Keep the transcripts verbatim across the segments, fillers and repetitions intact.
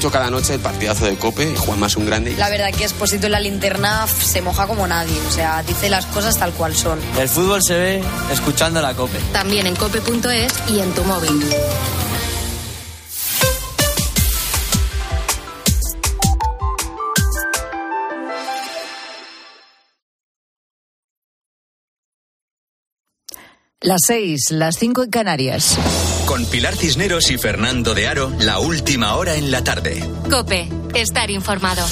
mucho cada noche el partidazo de COPE, Juanma es un grande. La verdad que Expósito en la linterna se moja como nadie, o sea, dice las cosas tal cual son. El fútbol se ve escuchando la COPE. También en cope punto es y en tu móvil. Las seis, las cinco en Canarias. Con Pilar Cisneros y Fernando de Aro, la última hora en la tarde. COPE, estar informado.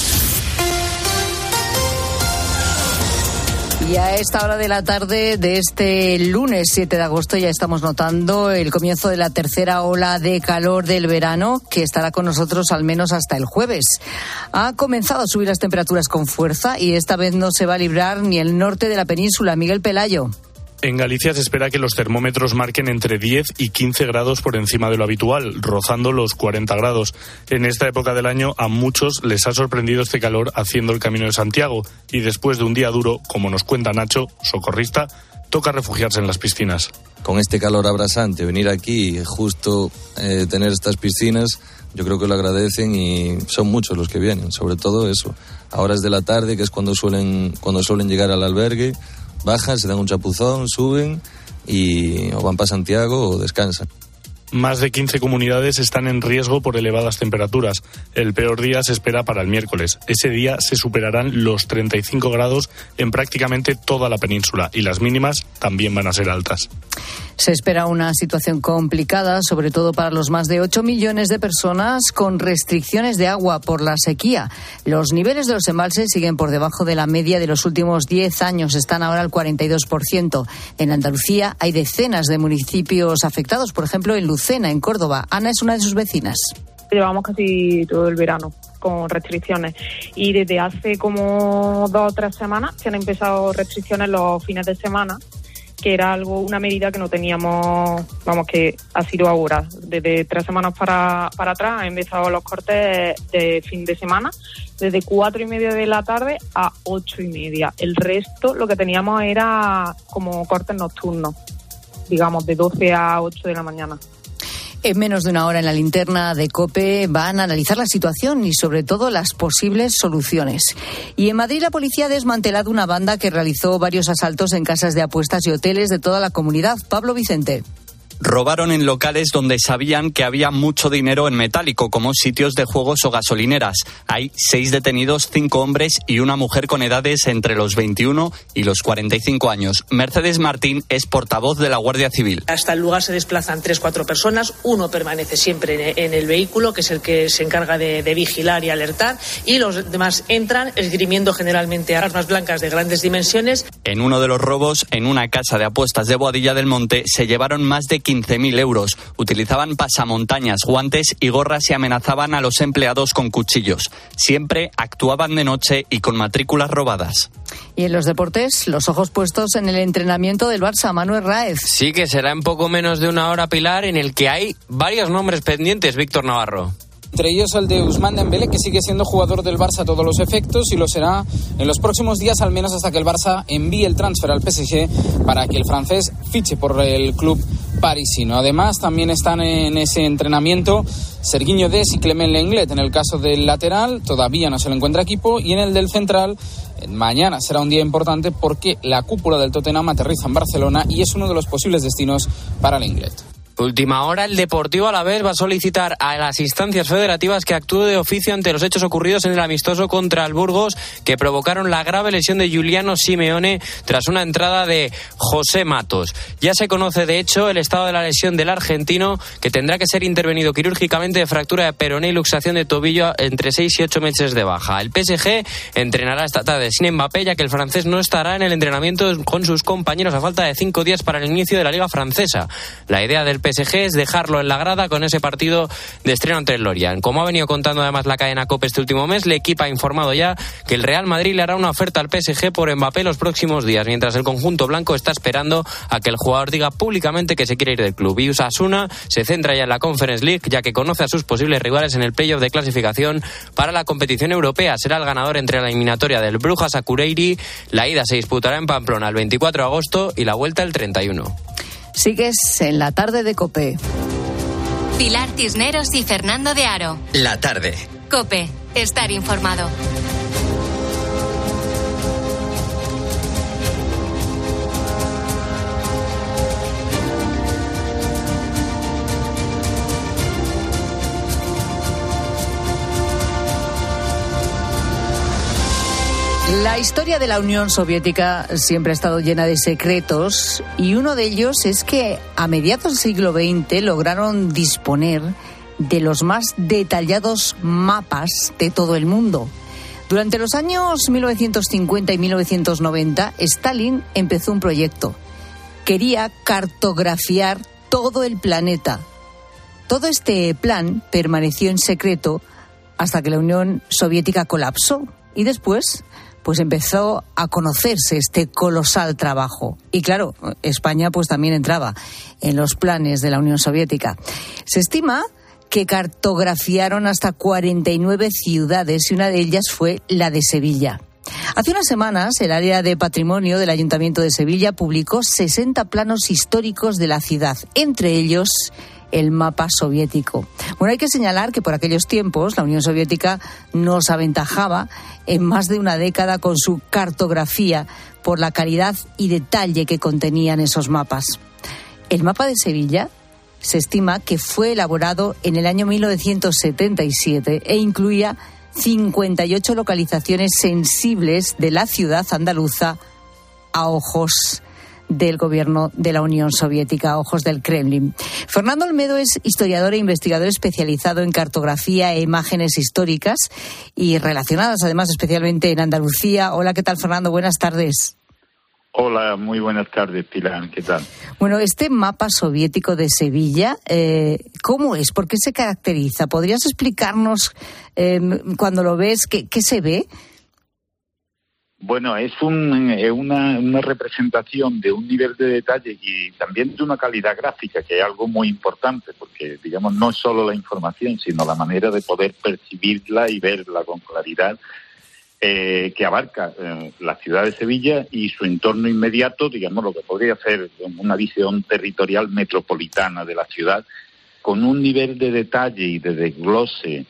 Y a esta hora de la tarde de este lunes siete de agosto ya estamos notando el comienzo de la tercera ola de calor del verano, que estará con nosotros al menos hasta el jueves. Ha comenzado a subir las temperaturas con fuerza y esta vez no se va a librar ni el norte de la península. Miguel Pelayo. En Galicia se espera que los termómetros marquen entre diez y quince grados por encima de lo habitual, rozando los cuarenta grados. En esta época del año a muchos les ha sorprendido este calor haciendo el Camino de Santiago y después de un día duro, como nos cuenta Nacho, socorrista, toca refugiarse en las piscinas. Con este calor abrasante, venir aquí y justo eh, tener estas piscinas, yo creo que lo agradecen y son muchos los que vienen, sobre todo eso. A horas de la tarde, que es cuando suelen, cuando suelen llegar al albergue, bajan, se dan un chapuzón, suben y o van para Santiago o descansan. Más de quince comunidades están en riesgo por elevadas temperaturas. El peor día se espera para el miércoles. Ese día se superarán los treinta y cinco grados en prácticamente toda la península y las mínimas también van a ser altas. Se espera una situación complicada, sobre todo para los más de ocho millones de personas con restricciones de agua por la sequía. Los niveles de los embalses siguen por debajo de la media de los últimos diez años, están ahora al cuarenta y dos por ciento. En Andalucía hay decenas de municipios afectados, por ejemplo en Lucena, en Córdoba. Ana es una de sus vecinas. Llevamos casi todo el verano con restricciones y desde hace como dos o tres semanas se han empezado restricciones los fines de semana, que era algo, una medida que no teníamos, vamos, que ha sido ahora. Desde tres semanas para, para atrás han empezado los cortes de fin de semana, desde cuatro y media de la tarde a ocho y media. El resto lo que teníamos era como cortes nocturnos, digamos, de doce a ocho de la mañana. En menos de una hora en la linterna de COPE van a analizar la situación y sobre todo las posibles soluciones. Y en Madrid la policía ha desmantelado una banda que realizó varios asaltos en casas de apuestas y hoteles de toda la comunidad. Pablo Vicente. Robaron en locales donde sabían que había mucho dinero en metálico, como sitios de juegos o gasolineras. Hay seis detenidos, cinco hombres y una mujer con edades entre los veintiuno y los cuarenta y cinco años. Mercedes Martín es portavoz de la Guardia Civil. Hasta el lugar se desplazan tres, cuatro personas. Uno permanece siempre en el vehículo, que es el que se encarga de, de vigilar y alertar. Y los demás entran esgrimiendo generalmente armas blancas de grandes dimensiones. En uno de los robos, en una casa de apuestas de Boadilla del Monte, se llevaron más de quince mil euros. Utilizaban pasamontañas, guantes y gorras y amenazaban a los empleados con cuchillos. Siempre actuaban de noche y con matrículas robadas. Y en los deportes, los ojos puestos en el entrenamiento del Barça. Manuel Ráez. Sí, que será en poco menos de una hora, Pilar, en el que hay varios nombres pendientes, Víctor Navarro. Entre ellos el de Ousmane Dembélé, que sigue siendo jugador del Barça a todos los efectos y lo será en los próximos días, al menos hasta que el Barça envíe el transfer al P S G para que el francés fiche por el club parisino. Además, también están en ese entrenamiento Sergiño Dest y Clement Lenglet. En el caso del lateral, todavía no se le encuentra equipo, y en el del central, mañana será un día importante porque la cúpula del Tottenham aterriza en Barcelona y es uno de los posibles destinos para Lenglet. Última hora, el Deportivo Alavés va a solicitar a las instancias federativas que actúe de oficio ante los hechos ocurridos en el amistoso contra el Burgos, que provocaron la grave lesión de Giuliano Simeone tras una entrada de José Matos. Ya se conoce, de hecho, el estado de la lesión del argentino, que tendrá que ser intervenido quirúrgicamente de fractura de peroné y luxación de tobillo entre seis y ocho meses de baja. El P S G entrenará esta tarde sin Mbappé, ya que el francés no estará en el entrenamiento con sus compañeros a falta de cinco días para el inicio de la Liga Francesa. La idea del P S G es dejarlo en la grada con ese partido de estreno ante el Lorient. Como ha venido contando además la cadena COPE este último mes, el equipo ha informado ya que el Real Madrid le hará una oferta al P S G por Mbappé los próximos días, mientras el conjunto blanco está esperando a que el jugador diga públicamente que se quiere ir del club. Y Osasuna se centra ya en la Conference League, ya que conoce a sus posibles rivales en el playoff de clasificación para la competición europea. Será el ganador entre la eliminatoria del Brujas Akureyri. La ida se disputará en Pamplona el veinticuatro de agosto y la vuelta el treinta y uno. Sigues en la tarde de COPE. Pilar Cisneros y Fernando de Aro. La tarde. COPE. Estar informado. La historia de la Unión Soviética siempre ha estado llena de secretos y uno de ellos es que a mediados del siglo veinte lograron disponer de los más detallados mapas de todo el mundo. Durante los años mil novecientos cincuenta y mil novecientos noventa, Stalin empezó un proyecto. Quería cartografiar todo el planeta. Todo este plan permaneció en secreto hasta que la Unión Soviética colapsó y después pues empezó a conocerse este colosal trabajo. Y claro, España pues también entraba en los planes de la Unión Soviética. Se estima que cartografiaron hasta cuarenta y nueve ciudades y una de ellas fue la de Sevilla. Hace unas semanas, el área de patrimonio del Ayuntamiento de Sevilla publicó sesenta planos históricos de la ciudad, entre ellos el mapa soviético. Bueno, hay que señalar que por aquellos tiempos la Unión Soviética nos aventajaba en más de una década con su cartografía por la calidad y detalle que contenían esos mapas. El mapa de Sevilla se estima que fue elaborado en el año mil novecientos setenta y siete e incluía cincuenta y ocho localizaciones sensibles de la ciudad andaluza a ojos del gobierno de la Unión Soviética, a ojos del Kremlin. Fernando Olmedo es historiador e investigador especializado en cartografía e imágenes históricas y relacionadas además especialmente en Andalucía. Hola, ¿qué tal, Fernando? Buenas tardes. Hola, muy buenas tardes, Pilar. ¿Qué tal? Bueno, este mapa soviético de Sevilla, eh, ¿cómo es? ¿Por qué se caracteriza? ¿Podrías explicarnos eh, cuando lo ves qué, qué se ve? Bueno, es, un, es una, una representación de un nivel de detalle y también de una calidad gráfica, que es algo muy importante, porque, digamos, no es solo la información, sino la manera de poder percibirla y verla con claridad, eh, que abarca eh, la ciudad de Sevilla y su entorno inmediato, digamos, lo que podría ser una visión territorial metropolitana de la ciudad, con un nivel de detalle y de desglose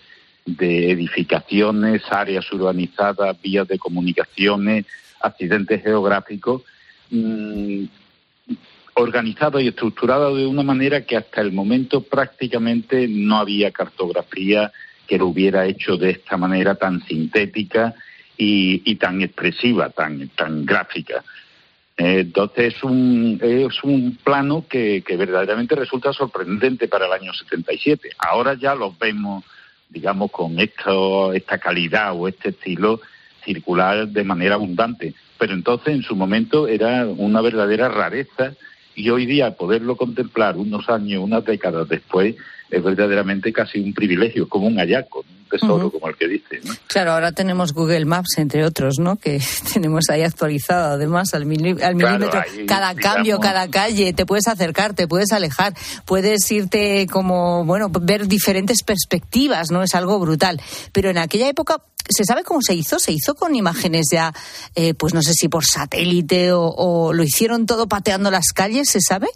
de edificaciones, áreas urbanizadas, vías de comunicaciones, accidentes geográficos, mmm, organizado y estructurado de una manera que hasta el momento prácticamente no había cartografía que lo hubiera hecho de esta manera tan sintética y, y tan expresiva, tan, tan gráfica. Eh, entonces es un, es un plano que, que verdaderamente resulta sorprendente para el año setenta y siete. Ahora ya los vemos, digamos, con esto, esta calidad o este estilo circular de manera abundante. Pero entonces, en su momento, era una verdadera rareza y hoy día poderlo contemplar unos años, unas décadas después, es verdaderamente casi un privilegio, como un hallazgo, un tesoro, uh-huh. como el que dice, ¿no? Claro, ahora tenemos Google Maps, entre otros, ¿no?, que tenemos ahí actualizado, además, al, mili- al claro, milímetro, ahí, cada digamos, cambio, cada calle, te puedes acercar, te puedes alejar, puedes irte como, bueno, ver diferentes perspectivas, ¿no? Es algo brutal. Pero en aquella época, ¿se sabe cómo se hizo? ¿Se hizo con imágenes ya, eh, pues no sé si por satélite o, o lo hicieron todo pateando las calles, ¿se sabe?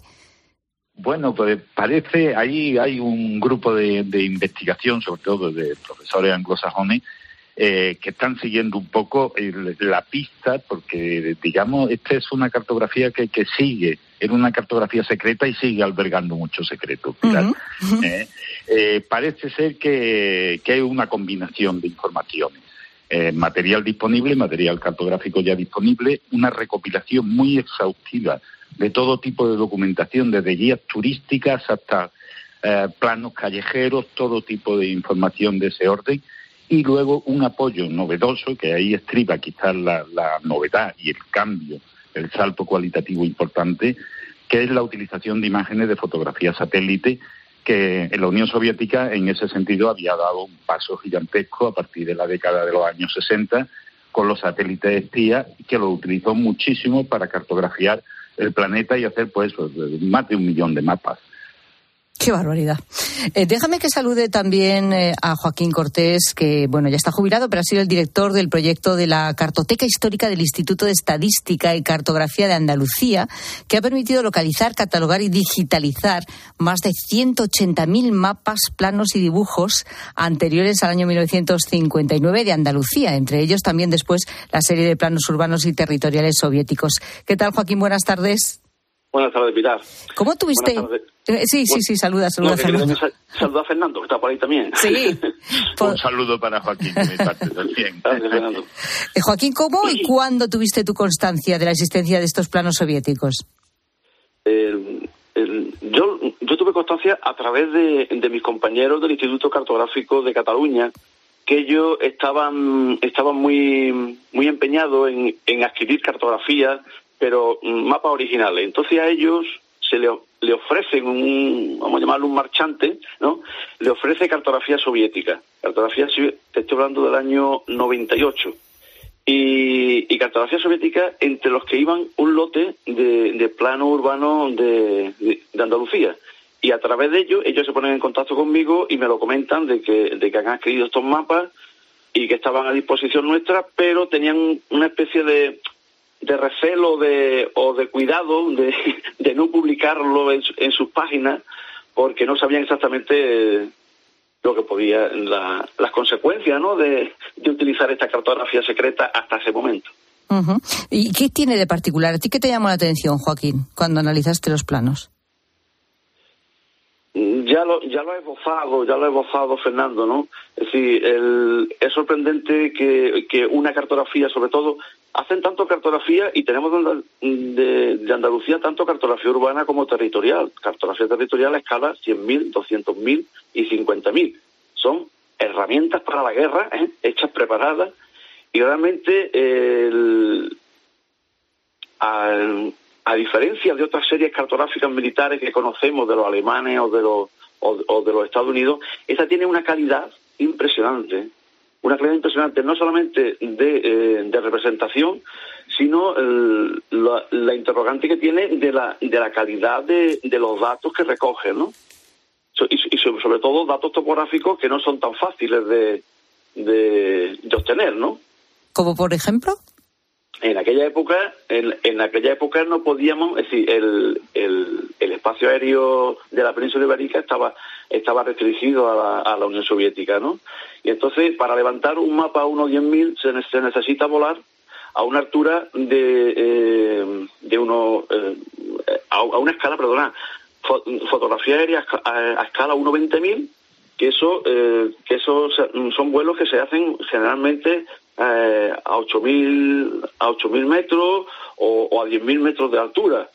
Bueno, pues parece, ahí hay un grupo de, de investigación, sobre todo de profesores anglosajones, eh, que están siguiendo un poco el, la pista, porque, digamos, esta es una cartografía que, que sigue, era una cartografía secreta y sigue albergando muchos secretos. Uh-huh. Eh, eh, parece ser que, que hay una combinación de informaciones. Eh, material disponible, material cartográfico ya disponible, una recopilación muy exhaustiva de todo tipo de documentación, desde guías turísticas hasta eh, planos callejeros, todo tipo de información de ese orden, y luego un apoyo novedoso, que ahí estriba quizás la, la novedad y el cambio, el salto cualitativo importante, que es la utilización de imágenes de fotografía satélite, que en la Unión Soviética en ese sentido había dado un paso gigantesco a partir de la década de los años sesenta, con los satélites espías, que lo utilizó muchísimo para cartografiar el planeta y hacer pues más de un millón de mapas. Qué barbaridad. Eh, déjame que salude también eh, a Joaquín Cortés, que bueno ya está jubilado, pero ha sido el director del proyecto de la Cartoteca Histórica del Instituto de Estadística y Cartografía de Andalucía, que ha permitido localizar, catalogar y digitalizar más de ciento ochenta mil mapas, planos y dibujos anteriores al año mil novecientos cincuenta y nueve de Andalucía, entre ellos también después la serie de planos urbanos y territoriales soviéticos. ¿Qué tal, Joaquín? Buenas tardes. Buenas tardes, Pilar. ¿Cómo tuviste? Eh, sí, sí, sí, saluda, saluda. No, Fernando. Saluda a Fernando, que está por ahí también. Sí. Por... Un saludo para Joaquín, de mi parte también. Gracias, Fernando. Eh, Joaquín, ¿cómo y cuándo tuviste tu constancia de la existencia de estos planos soviéticos? El, el, yo, yo tuve constancia a través de, de mis compañeros del Instituto Cartográfico de Cataluña, que ellos estaban, estaban muy, muy empeñados en, en adquirir cartografías, pero mapas originales. Entonces a ellos se le, le ofrecen un, vamos a llamarlo un marchante, ¿no? Le ofrece cartografía soviética. Cartografía, te estoy hablando del año noventa y ocho. Y, y cartografía soviética, entre los que iban un lote de, de plano urbano de, de, de Andalucía. Y a través de ellos, ellos se ponen en contacto conmigo y me lo comentan de que, de que han adquirido estos mapas y que estaban a disposición nuestra, pero tenían una especie de... de recelo de, o de cuidado de, de no publicarlo en, en sus páginas porque no sabían exactamente lo que podía, la, las consecuencias, ¿no? de, de utilizar esta cartografía secreta hasta ese momento. Uh-huh. ¿Y qué tiene de particular? ¿A ti qué te llamó la atención, Joaquín, cuando analizaste los planos? Ya lo, ya lo he esbozado, ya lo he esbozado Fernando, ¿no? Es decir, el, es sorprendente que, que una cartografía, sobre todo, hacen tanto cartografía y tenemos de, de Andalucía tanto cartografía urbana como territorial. Cartografía territorial a escala cien mil, doscientos mil y cincuenta mil. Son herramientas para la guerra, ¿eh? hechas, preparadas, y realmente el, al, a diferencia de otras series cartográficas militares que conocemos de los alemanes o de los o, o de los Estados Unidos, esta tiene una calidad impresionante, una calidad impresionante no solamente de, eh, de representación, sino el, la, la interrogante que tiene de la de la calidad de, de los datos que recoge, ¿no? Y, y sobre todo datos topográficos que no son tan fáciles de, de, de obtener, ¿no? ¿Como por ejemplo? En aquella época, en, en aquella época no podíamos, es decir, el, el, el espacio aéreo de la península ibérica estaba estaba restringido a la, a la Unión Soviética, ¿no? Y entonces, para levantar un mapa a unos diez mil se, se necesita volar a una altura de eh, de uno eh, a, a una escala, perdona, fo, fotografía aérea a, a escala uno veinte mil, que eso eh, que esos son vuelos que se hacen generalmente Eh, a ocho mil a ocho mil metros o, o a diez mil metros de altura.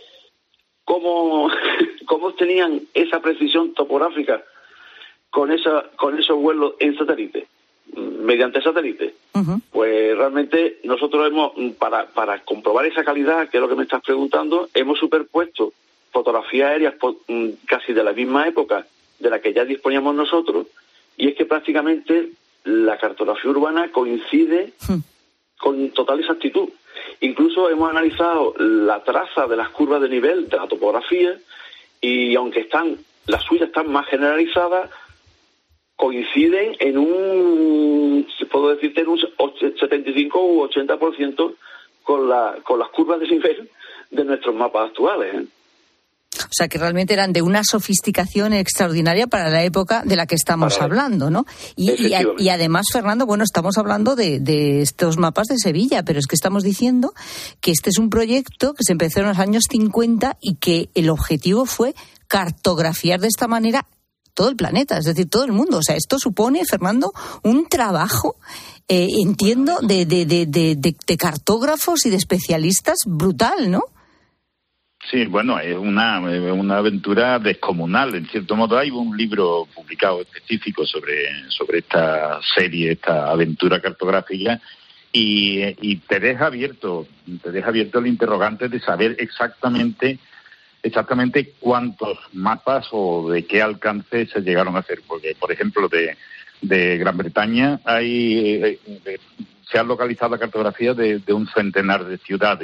¿Cómo, cómo tenían esa precisión topográfica con esa con esos vuelos en satélite, mediante satélite? Uh-huh. Pues realmente nosotros hemos, para, para comprobar esa calidad, que es lo que me estás preguntando, hemos superpuesto fotografías aéreas casi de la misma época de la que ya disponíamos nosotros, y es que prácticamente la cartografía urbana coincide hmm. con total exactitud. Incluso hemos analizado la traza de las curvas de nivel de la topografía y aunque están las suyas están más generalizadas, coinciden en un, puedo decirte, en un setenta y cinco u ochenta por ciento con, la, con las curvas de nivel de nuestros mapas actuales, ¿eh? O sea, que realmente eran de una sofisticación extraordinaria para la época de la que estamos para hablando, ¿no? Y, y, y además, Fernando, bueno, estamos hablando de, de estos mapas de Sevilla, pero es que estamos diciendo que este es un proyecto que se empezó en los años cincuenta y que el objetivo fue cartografiar de esta manera todo el planeta, es decir, todo el mundo. O sea, esto supone, Fernando, un trabajo, eh, entiendo, de, de, de, de, de, de cartógrafos y de especialistas brutal, ¿no? Sí, bueno, es una, una aventura descomunal. En cierto modo, hay un libro publicado específico sobre, sobre esta serie, esta aventura cartográfica, y, y te deja abierto, te deja abierto el interrogante de saber exactamente, exactamente cuántos mapas o de qué alcance se llegaron a hacer. Porque, por ejemplo, de, de Gran Bretaña hay, eh, se han localizado la cartografía de, de un centenar de ciudades.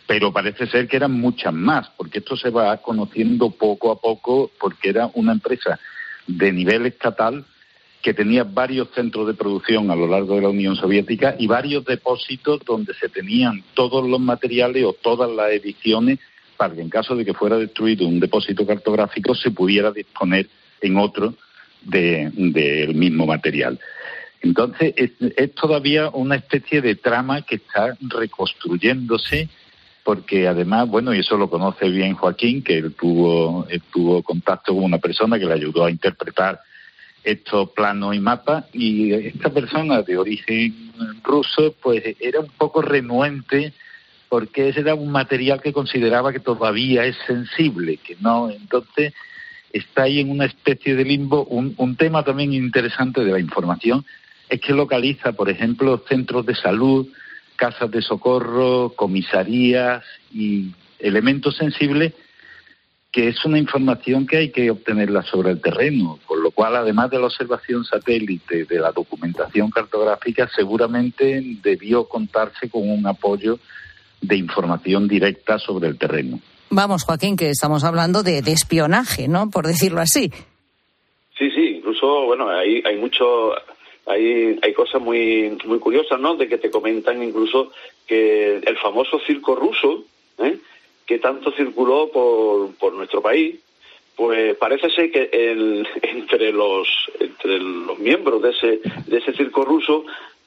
pero parece ser que eran muchas más, porque esto se va conociendo poco a poco, porque era una empresa de nivel estatal que tenía varios centros de producción a lo largo de la Unión Soviética y varios depósitos donde se tenían todos los materiales o todas las ediciones para que en caso de que fuera destruido un depósito cartográfico se pudiera disponer en otro de, del mismo material. Entonces es, es todavía una especie de trama que está reconstruyéndose, porque además, bueno, y eso lo conoce bien Joaquín, que él tuvo, él tuvo contacto con una persona que le ayudó a interpretar estos planos y mapas, y esta persona de origen ruso pues era un poco renuente porque ese era un material que consideraba que todavía es sensible, que no, entonces está ahí en una especie de limbo. Un, un tema también interesante de la información es que localiza, por ejemplo, centros de salud, casas de socorro, comisarías y elementos sensibles, que es una información que hay que obtenerla sobre el terreno, con lo cual, además de la observación satélite, de la documentación cartográfica, seguramente debió contarse con un apoyo de información directa sobre el terreno. Vamos, Joaquín, que estamos hablando de, de espionaje, ¿no?, por decirlo así. Sí, sí, incluso, bueno, hay, hay mucho... Hay, hay cosas muy muy curiosas, ¿no?, de que te comentan incluso que el famoso circo ruso, ¿eh?, que tanto circuló por, por nuestro país, pues parece ser que el, entre los entre los miembros de ese de ese circo ruso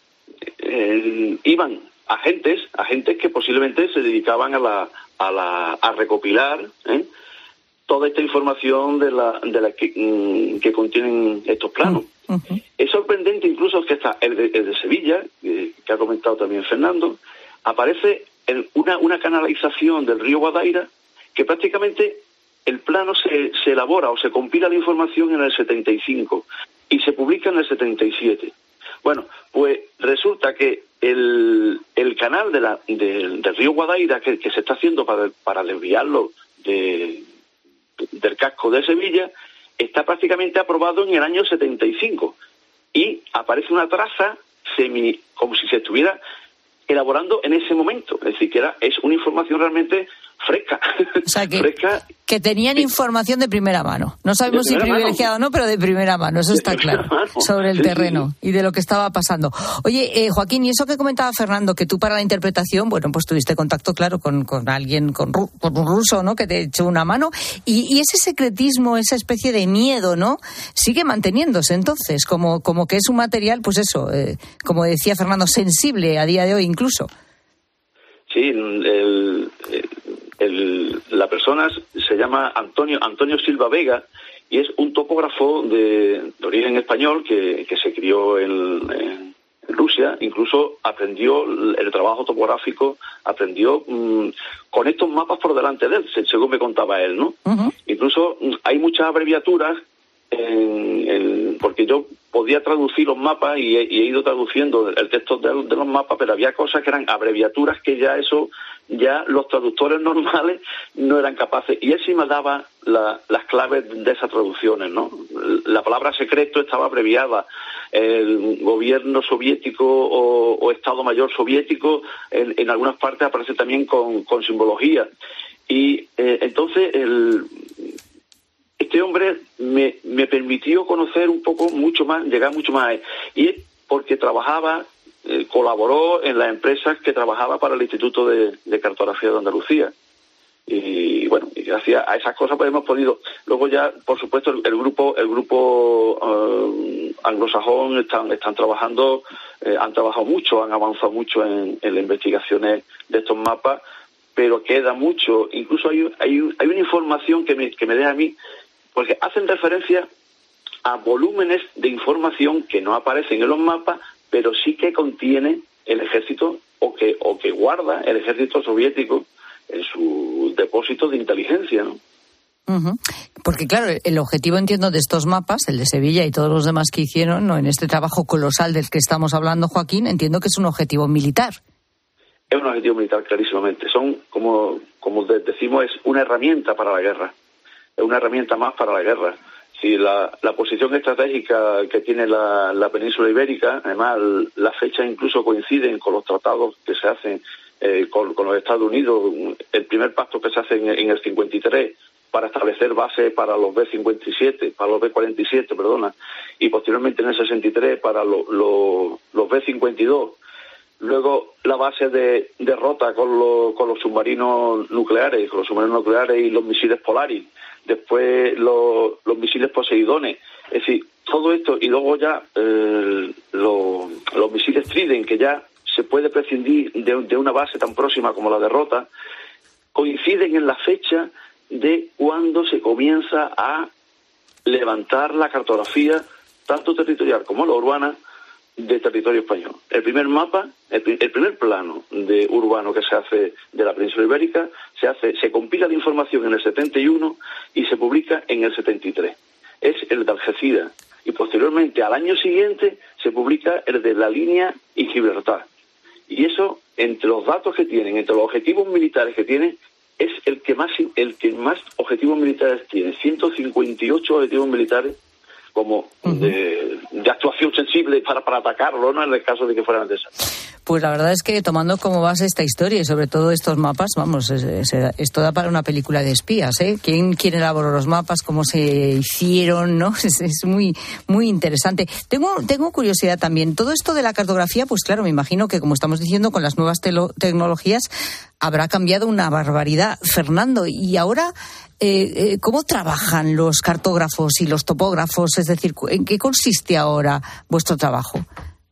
eh, iban agentes, agentes que posiblemente se dedicaban a la a la a recopilar, ¿eh?, toda esta información de la de la que, que contienen estos planos. Uh-huh. Es sorprendente incluso que está el de, el de Sevilla, eh, que ha comentado también Fernando, aparece en una, una canalización del río Guadaira, que prácticamente el plano se, se elabora o se compila la información en el setenta y cinco y se publica en el setenta y siete. Bueno, pues resulta que el, el canal de la, de, del río Guadaira que, que se está haciendo para, para desviarlo de, del casco de Sevilla está prácticamente aprobado en el año setenta y cinco y aparece una traza semi como si se estuviera elaborando en ese momento, es decir, que era, es una información realmente fresca. O sea, que, fresca, que tenían sí. información de primera mano. No sabemos si privilegiada o no, pero de primera mano, eso está claro, sobre el sí, terreno sí. y de lo que estaba pasando. Oye, eh, Joaquín, y eso que comentaba Fernando, que tú para la interpretación, bueno, pues tuviste contacto, claro, con, con alguien, con, con un ruso, ¿no?, que te echó una mano, y, y ese secretismo, esa especie de miedo, ¿no?, sigue manteniéndose entonces, como, como que es un material, pues eso, eh, como decía Fernando, sensible a día de hoy incluso. Sí, el... el... El, la persona se llama Antonio Antonio Silva Vega y es un topógrafo de, de origen español que, que se crió en, en, en Rusia. Incluso aprendió el, el trabajo topográfico, aprendió mmm, con estos mapas por delante de él, según me contaba él, ¿no? Uh-huh. Incluso mmm, hay muchas abreviaturas, en, en, porque yo podía traducir los mapas y he, y he ido traduciendo el texto de, de los mapas, pero había cosas que eran abreviaturas que ya eso... ya los traductores normales no eran capaces, y él sí me daba la, las claves de esas traducciones, ¿no? La palabra secreto estaba abreviada, el gobierno soviético o, o Estado Mayor soviético en, en algunas partes aparece también con, con simbología, y eh, entonces el, este hombre me, me permitió conocer un poco mucho más, llegar mucho más a él, y es porque trabajaba Eh, colaboró en las empresas que trabajaba para el Instituto de, de Cartografía de Andalucía. Y bueno, y gracias a esas cosas pues hemos podido. Luego ya, por supuesto, el, el grupo el grupo eh, anglosajón están están trabajando, eh, han trabajado mucho, han avanzado mucho en, en las investigaciones de estos mapas, pero queda mucho. Incluso hay hay, hay una información que me, que me deja a mí, porque hacen referencia a volúmenes de información que no aparecen en los mapas, pero sí que contiene el ejército o que o que guarda el ejército soviético en sus depósitos de inteligencia, ¿no? Uh-huh. Porque claro, el objetivo, entiendo, de estos mapas, el de Sevilla y todos los demás que hicieron, ¿no?, en este trabajo colosal del que estamos hablando, Joaquín, entiendo que es un objetivo militar. Es un objetivo militar, clarísimamente. Son, como como decimos, es una herramienta para la guerra. Es una herramienta más para la guerra. Sí, la, la posición estratégica que tiene la, la península ibérica, además las fechas incluso coinciden con los tratados que se hacen eh, con, con los Estados Unidos. El primer pacto que se hace en, en el cincuenta y tres para establecer bases para los B cincuenta y siete, para los B cuarenta y siete, perdona, y posteriormente en el sesenta y tres para lo, lo, los B cincuenta y dos. Luego la base de, de Rota con, lo, con los submarinos nucleares, con los submarinos nucleares y los misiles Polaris. Después los, los misiles Poseidones. Es decir, todo esto, y luego ya eh, lo, los misiles Trident, que ya se puede prescindir de, de una base tan próxima como la de Rota, coinciden en la fecha de cuando se comienza a levantar la cartografía, tanto territorial como la urbana, de territorio español. El primer mapa, el, el primer plano de urbano que se hace de la península ibérica, se hace, se compila la información en el setenta y uno y se publica en el setenta y tres. Es el de Algeciras. Y posteriormente, al año siguiente, se publica el de La Línea y Gibraltar. Y eso, entre los datos que tienen, entre los objetivos militares que tienen, es el que más, el que más objetivos militares tiene. ciento cincuenta y ocho objetivos militares como uh-huh. de, de actuación sensible para, para atacarlo, ¿no?, en el caso de que fuera necesario. Pues la verdad es que tomando como base esta historia y sobre todo estos mapas, vamos, es, es, esto da para una película de espías, ¿eh? ¿Quién, quién elaboró los mapas? ¿Cómo se hicieron? ¿No? Es, es muy, muy interesante. Tengo, tengo curiosidad también. Todo esto de la cartografía, pues claro, me imagino que como estamos diciendo, con las nuevas telo, tecnologías habrá cambiado una barbaridad. Fernando, y ahora, eh, eh, ¿cómo trabajan los cartógrafos y los topógrafos? Es decir, ¿en qué consiste ahora vuestro trabajo?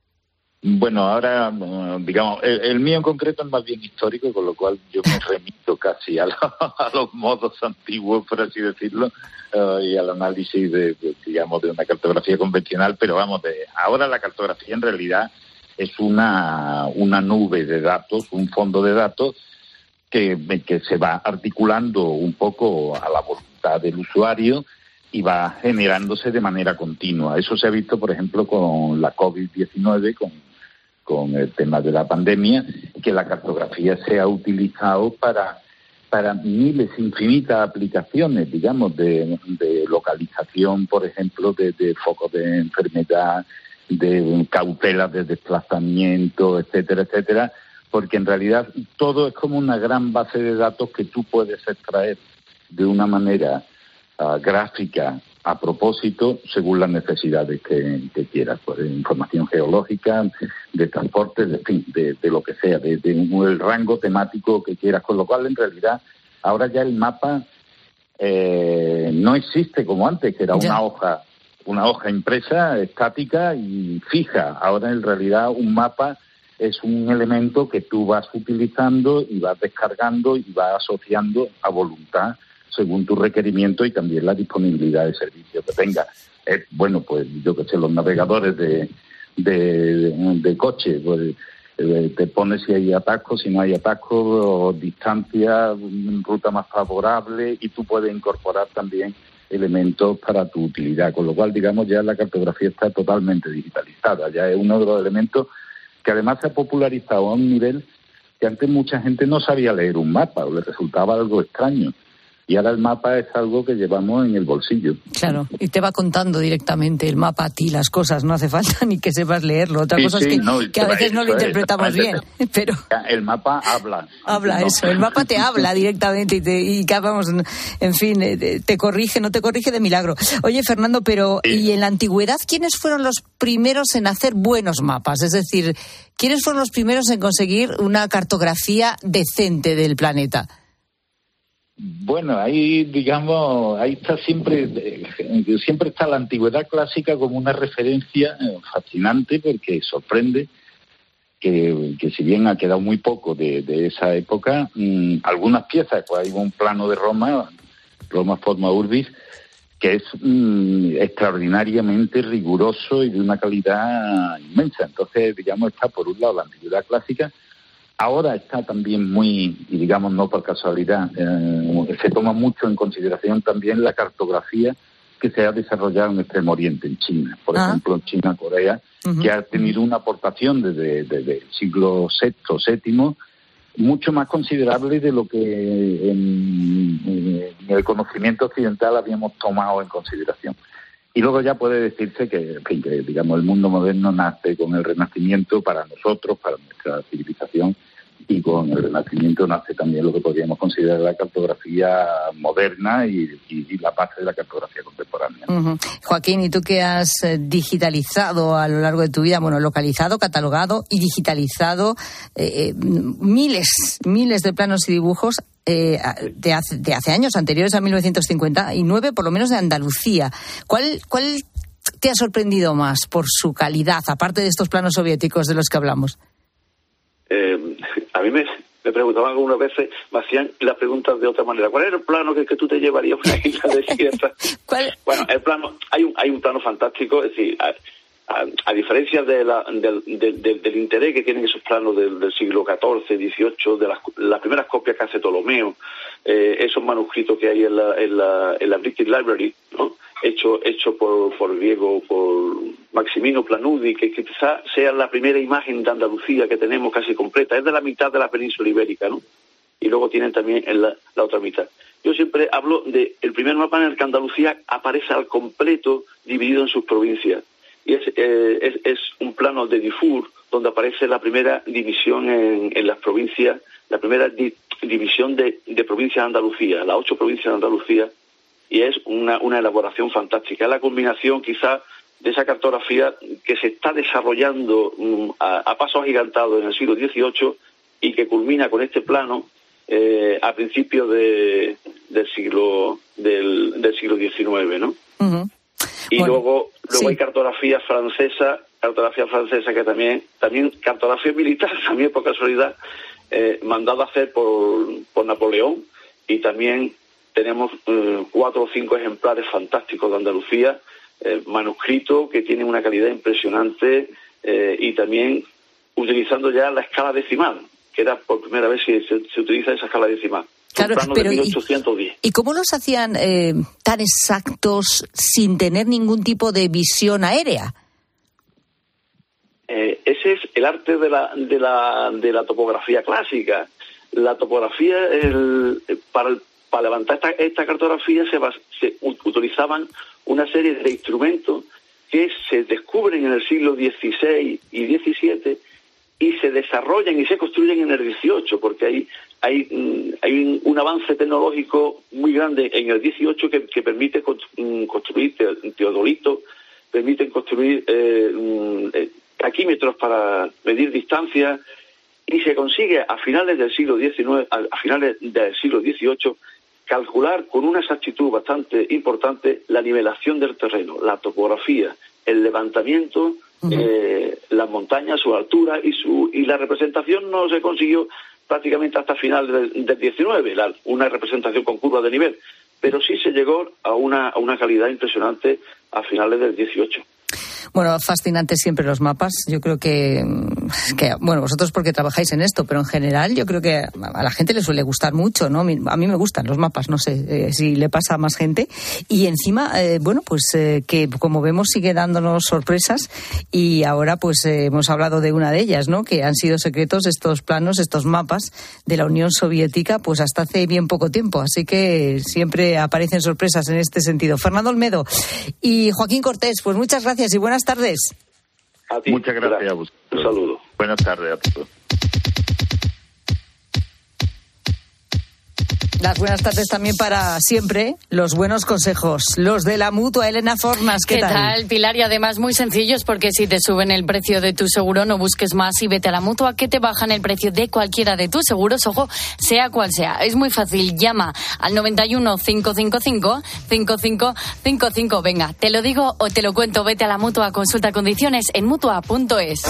Bueno, ahora, digamos, el, el mío en concreto es más bien histórico, con lo cual yo me remito casi a, lo, a los modos antiguos, por así decirlo, uh, y al análisis de, de, digamos, de una cartografía convencional, pero vamos, de, ahora la cartografía en realidad es una, una nube de datos, un fondo de datos que, que se va articulando un poco a la voluntad del usuario y va generándose de manera continua. Eso se ha visto, por ejemplo, con la covid diecinueve, con, con el tema de la pandemia, que la cartografía se ha utilizado para, para miles, infinitas aplicaciones, digamos, de, de localización, por ejemplo, de, de focos de enfermedad, de cautelas de desplazamiento, etcétera, etcétera, porque en realidad todo es como una gran base de datos que tú puedes extraer de una manera Uh, gráfica a propósito según las necesidades que, que quieras, pues, de información geológica, de transporte, de, fin, de, de lo que sea, de, de un, el rango temático que quieras, con lo cual en realidad ahora ya el mapa eh, no existe como antes, que era una ya. hoja, una hoja impresa, estática y fija. Ahora en realidad un mapa es un elemento que tú vas utilizando y vas descargando y vas asociando a voluntad según tu requerimiento y también la disponibilidad de servicio que tenga. Eh, bueno, pues yo que sé, los navegadores de, de, de coche, pues eh, te pones si hay atascos, si no hay atascos, distancia, ruta más favorable, y tú puedes incorporar también elementos para tu utilidad, con lo cual, digamos, ya la cartografía está totalmente digitalizada, ya es uno de los elementos que además se ha popularizado a un nivel que antes mucha gente no sabía leer un mapa o le resultaba algo extraño. Y ahora el mapa es algo que llevamos en el bolsillo. Claro, y te va contando directamente el mapa a ti las cosas, no hace falta ni que sepas leerlo. Otra sí, cosa sí, es que, no, que a veces no lo interpretamos bien, pero... El mapa habla. Habla, no. Eso, el mapa te habla directamente y, te, y vamos, en fin, te corrige, no te corrige de milagro. Oye, Fernando, pero sí. ¿Y en la antigüedad quiénes fueron los primeros en hacer buenos mapas? Es decir, ¿quiénes fueron los primeros en conseguir una cartografía decente del planeta? Bueno, ahí, digamos, ahí está siempre, siempre está la antigüedad clásica como una referencia fascinante, porque sorprende que, que si bien ha quedado muy poco de, de esa época, mmm, algunas piezas, pues hay un plano de Roma, Roma Forma Urbis, que es mmm, extraordinariamente riguroso y de una calidad inmensa. Entonces, digamos, está por un lado la antigüedad clásica. Ahora está también muy, y digamos no por casualidad, eh, se toma mucho en consideración también la cartografía que se ha desarrollado en Extremo Oriente, en China. Por ah. ejemplo, en China, Corea, uh-huh. que ha tenido una aportación desde, desde el siglo sexto, séptimo, mucho más considerable de lo que en, en el conocimiento occidental habíamos tomado en consideración. Y luego ya puede decirse que, en fin, que digamos, el mundo moderno nace con el Renacimiento para nosotros, para nuestra civilización, y con el Renacimiento nace también lo que podríamos considerar la cartografía moderna y, y, y la base de la cartografía contemporánea. Uh-huh. Joaquín, ¿y tú qué has digitalizado a lo largo de tu vida? Bueno, localizado, catalogado y digitalizado eh, miles, miles de planos y dibujos eh, de, hace, de hace años, anteriores a mil novecientos cincuenta y nueve, por lo menos de Andalucía. ¿Cuál, cuál te ha sorprendido más por su calidad, aparte de estos planos soviéticos de los que hablamos? Eh, a mí me, me preguntaban algunas veces, me hacían las preguntas de otra manera. ¿Cuál era el plano que, que tú te llevarías a una isla desierta? ¿Cuál? Bueno, el plano, hay un, hay un plano fantástico, es decir, a, a, a diferencia de la, del, del, del, del interés que tienen esos planos del, del siglo catorce, dieciocho, de las, las primeras copias que hace Ptolomeo, eh, esos manuscritos que hay en la, en la, en la British Library, ¿no? hecho hecho por, por griego, por Maximino Planudi, que quizás sea la primera imagen de Andalucía que tenemos casi completa, es de la mitad de la península ibérica, ¿no? Y luego tienen también en la, la otra mitad. Yo siempre hablo de el primer mapa en el que Andalucía aparece al completo dividido en sus provincias. Y es, eh, es, es un plano de Dufour, donde aparece la primera división en, en las provincias, la primera di, división de, de provincias de Andalucía, las ocho provincias de Andalucía, y es una, una elaboración fantástica. Es la combinación quizás de esa cartografía que se está desarrollando um, a, a pasos agigantados en el siglo dieciocho y que culmina con este plano eh, a principios de, del siglo del, del siglo diecinueve, ¿no? Uh-huh. Y bueno, luego luego sí. hay cartografía francesa, cartografía francesa que también, también cartografía militar, también por casualidad, eh, mandada a hacer por, por Napoleón, y también tenemos eh, cuatro o cinco ejemplares fantásticos de Andalucía, eh, manuscritos que tienen una calidad impresionante eh, y también utilizando ya la escala decimal, que era por primera vez que se, se utiliza esa escala decimal. Claro, pero de mil ochocientos diez. ¿Y, ¿y cómo los hacían eh, tan exactos sin tener ningún tipo de visión aérea? Eh, ese es el arte de la, de la, de la topografía clásica. La topografía, el, para el Para levantar esta, esta cartografía se, se utilizaban una serie de instrumentos que se descubren en el siglo dieciséis y diecisiete y se desarrollan y se construyen en el dieciocho, porque hay hay, hay un avance tecnológico muy grande en el dieciocho que, que permite construir teodolitos, permiten construir eh, taquímetros para medir distancias, y se consigue a finales del siglo diecinueve, a finales del siglo dieciocho, calcular con una exactitud bastante importante la nivelación del terreno, la topografía, el levantamiento, uh-huh. eh, las montañas, su altura y su y la representación no se consiguió prácticamente hasta finales del, del diecinueve, la, una representación con curva de nivel, pero sí se llegó a una, a una calidad impresionante a finales del dieciocho. Bueno, fascinantes siempre los mapas. Yo creo que, que, bueno, vosotros porque trabajáis en esto, pero en general yo creo que a la gente le suele gustar mucho, ¿no? A mí me gustan los mapas, no sé eh, si le pasa a más gente. Y encima, eh, bueno, pues eh, que como vemos sigue dándonos sorpresas, y ahora pues eh, hemos hablado de una de ellas, ¿no? Que han sido secretos estos planos, estos mapas de la Unión Soviética, pues hasta hace bien poco tiempo. Así que siempre aparecen sorpresas en este sentido. Fernando Olmedo y Joaquín Cortés, pues muchas gracias y buenas tardes. A ti. Muchas gracias. gracias. Un saludo. Buenas tardes a todos. Las buenas tardes también para siempre los buenos consejos, los de la Mutua. Elena Fornas, ¿qué, ¿Qué tal? tal, Pilar? Y además muy sencillos, porque si te suben el precio de tu seguro, no busques más y vete a la Mutua, que te bajan el precio de cualquiera de tus seguros, ojo, sea cual sea. Es muy fácil, llama al noventa y uno, cinco cinco cinco, cinco cinco cinco cinco. Venga, te lo digo o te lo cuento, vete a la Mutua, consulta condiciones en mutua punto es.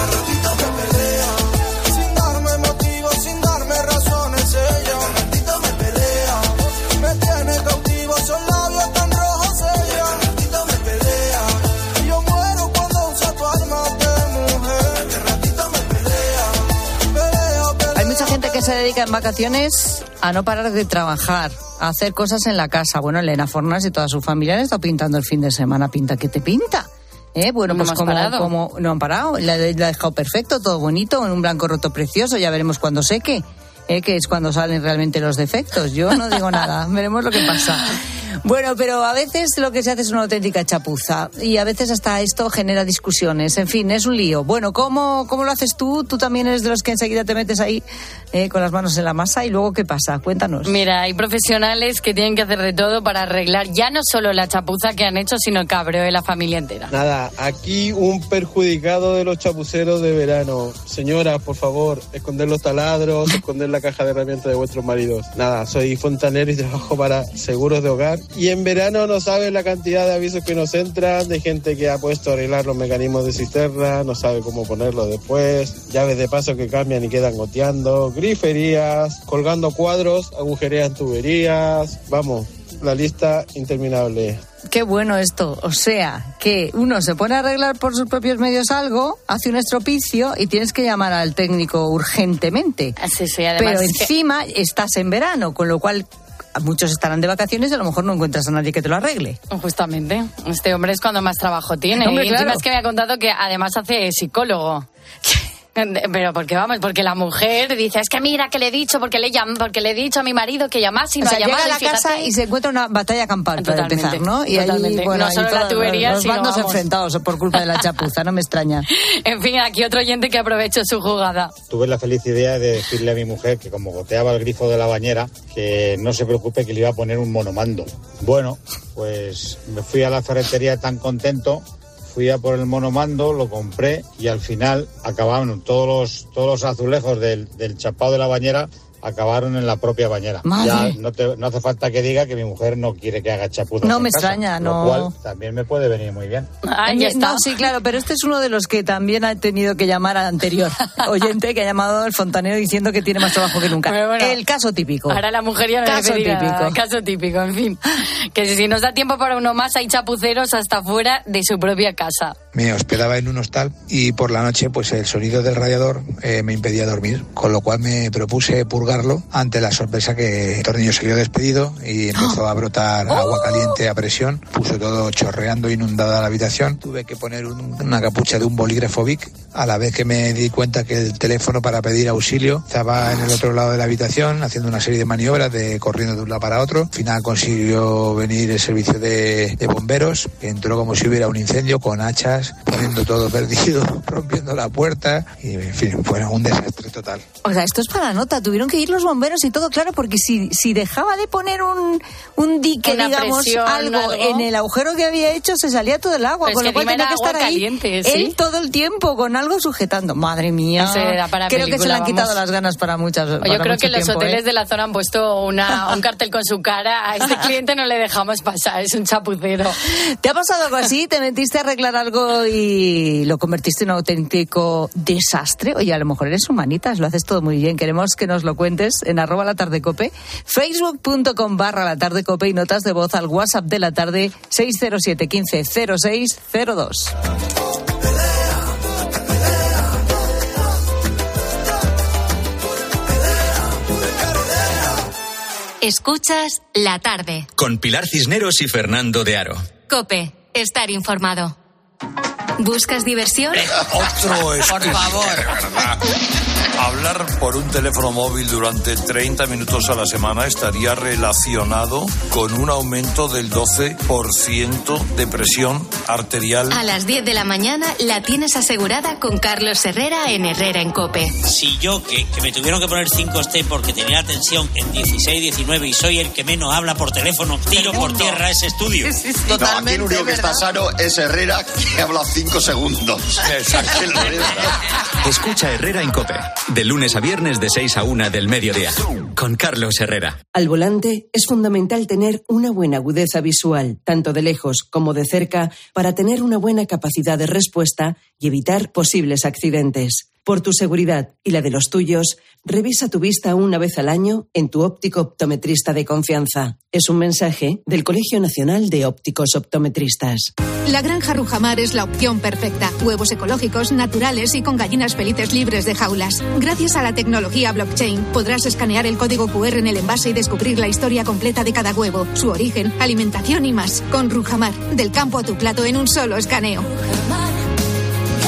Que se dedica en vacaciones a no parar de trabajar, a hacer cosas en la casa. Bueno, Elena Fornas y toda su familia han estado pintando el fin de semana. ¿Pinta qué te pinta? ¿Eh? Bueno, no pues como, como no han parado, la, la ha dejado perfecto, todo bonito, en un blanco roto precioso. Ya veremos cuando seque, ¿eh? Que es cuando salen realmente los defectos. Yo no digo nada, veremos lo que pasa. Bueno, pero a veces lo que se hace es una auténtica chapuza y a veces hasta esto genera discusiones. En fin, es un lío. Bueno, ¿cómo, cómo lo haces tú? Tú también eres de los que enseguida te metes ahí eh, con las manos en la masa y luego ¿qué pasa? Cuéntanos. Mira, hay profesionales que tienen que hacer de todo para arreglar ya no solo la chapuza que han hecho, sino el cabreo de la familia entera. Nada, aquí un perjudicado de los chapuceros de verano. Señora, por favor, esconder los taladros, esconder la caja de herramientas de vuestros maridos. Nada, soy fontanero y trabajo para seguros de hogar. Y en verano no saben la cantidad de avisos que nos entran, de gente que ha puesto a arreglar los mecanismos de cisterna, no sabe cómo ponerlo después, llaves de paso que cambian y quedan goteando, griferías, colgando cuadros, agujerean tuberías, vamos, la lista interminable. Qué bueno esto, o sea, que uno se pone a arreglar por sus propios medios algo, hace un estropicio y tienes que llamar al técnico urgentemente. Sí, sí, además pero encima que... estás en verano, con lo cual muchos estarán de vacaciones y a lo mejor no encuentras a nadie que te lo arregle. Justamente, este hombre es cuando más trabajo tiene. Hombre, y encima claro. es que me ha contado que además hace psicólogo. Pero porque vamos, porque la mujer dice, es que mira que le he dicho, porque le llamo, porque le he dicho a mi marido que llamase y no o sea, ha llamado. Llega a la fíjate. casa y se encuentra una batalla campal para empezar, ¿no? Y totalmente. ahí, bueno, no solo ahí la todos tubería, los sino bandos vamos. enfrentados por culpa de la chapuza, no me extraña. En fin, aquí otro oyente que aprovechó su jugada. Tuve la feliz idea de decirle a mi mujer que como goteaba el grifo de la bañera, que no se preocupe que le iba a poner un monomando. Bueno, pues me fui a la ferretería tan contento. Fui a por el monomando, lo compré y al final acabaron todos los todos los azulejos del, del chapado de la bañera acabaron en la propia bañera. Madre. Ya no, te, no hace falta que diga que mi mujer no quiere que haga chapuzas. No en me casa, extraña, lo no. cual también me puede venir muy bien. Ah, ya está. No, sí, claro, pero este es uno de los que también ha tenido que llamar al anterior oyente que ha llamado al fontanero diciendo que tiene más trabajo que nunca. Bueno, el caso típico. Ahora la mujer ya no Caso le pedirá, típico. Caso típico, en fin. Que si nos da tiempo para uno más, hay chapuceros hasta fuera de su propia casa. Me hospedaba en un hostal y por la noche pues el sonido del radiador eh, me impedía dormir, con lo cual me propuse purgarlo ante la sorpresa que el tornillo se quedó despedido y empezó a brotar agua caliente a presión, puso todo chorreando, inundada la habitación. Tuve que poner un, una capucha de un bolígrafo Bic, a la vez que me di cuenta que el teléfono para pedir auxilio estaba en el otro lado de la habitación haciendo una serie de maniobras, de corriendo de un lado para otro. Al final consiguió venir el servicio de, de bomberos, que entró como si hubiera un incendio con hachas, poniendo todo perdido, rompiendo la puerta y, en fin, fue un desastre total. O sea, esto es para nota, tuvieron que ir los bomberos y todo, claro, porque si, si dejaba de poner un, un dique, Una digamos, presión, algo, algo en el agujero que había hecho, se salía todo el agua, Pero con es lo cual que tenía que encima estar era ahí agua caliente, ¿sí? él todo el tiempo con algo sujetando. Madre mía, Ese da para creo película, que se le han vamos. quitado las ganas para muchas O para yo creo mucho que en los tiempo, hoteles ¿eh? de la zona han puesto una, un cartel con su cara. A este cliente no le dejamos pasar, es un chapucero. ¿Te ha pasado algo así? ¿Te metiste a arreglar algo y lo convertiste en un auténtico desastre? Oye, a lo mejor eres humanitas, lo haces todo muy bien. Queremos que nos lo cuentes en arroba la tarde cope, facebook.com barra la tarde cope y notas de voz al WhatsApp de la tarde seis cero siete quince cero seis cero dos. Escuchas La Tarde. Con Pilar Cisneros y Fernando de Aro. COPE. Estar informado. ¿Buscas diversión? Otro es Por que, favor. de verdad, hablar por un teléfono móvil durante treinta minutos a la semana estaría relacionado con un aumento del doce por ciento de presión arterial. A las diez de la mañana la tienes asegurada con Carlos Herrera en Herrera en COPE. Si yo, que, que me tuvieron que poner cinco T porque tenía la tensión en dieciséis, diecinueve y soy el que menos habla por teléfono, tiro por tierra ese estudio. No, aquí el único que está sano es Herrera, que habla cinco segundos. Escucha Herrera en COPE. De lunes a viernes de seis a una del mediodía. Con Carlos Herrera. Al volante es fundamental tener una buena agudeza visual, tanto de lejos como de cerca, para tener una buena capacidad de respuesta y evitar posibles accidentes. Por tu seguridad y la de los tuyos, revisa tu vista una vez al año en tu óptico optometrista de confianza. Es un mensaje del Colegio Nacional de Ópticos Optometristas. La granja Rujamar es la opción perfecta. Huevos ecológicos, naturales y con gallinas felices libres de jaulas. Gracias a la tecnología blockchain, podrás escanear el código cu erre en el envase y descubrir la historia completa de cada huevo, su origen, alimentación y más. Con Rujamar, del campo a tu plato en un solo escaneo.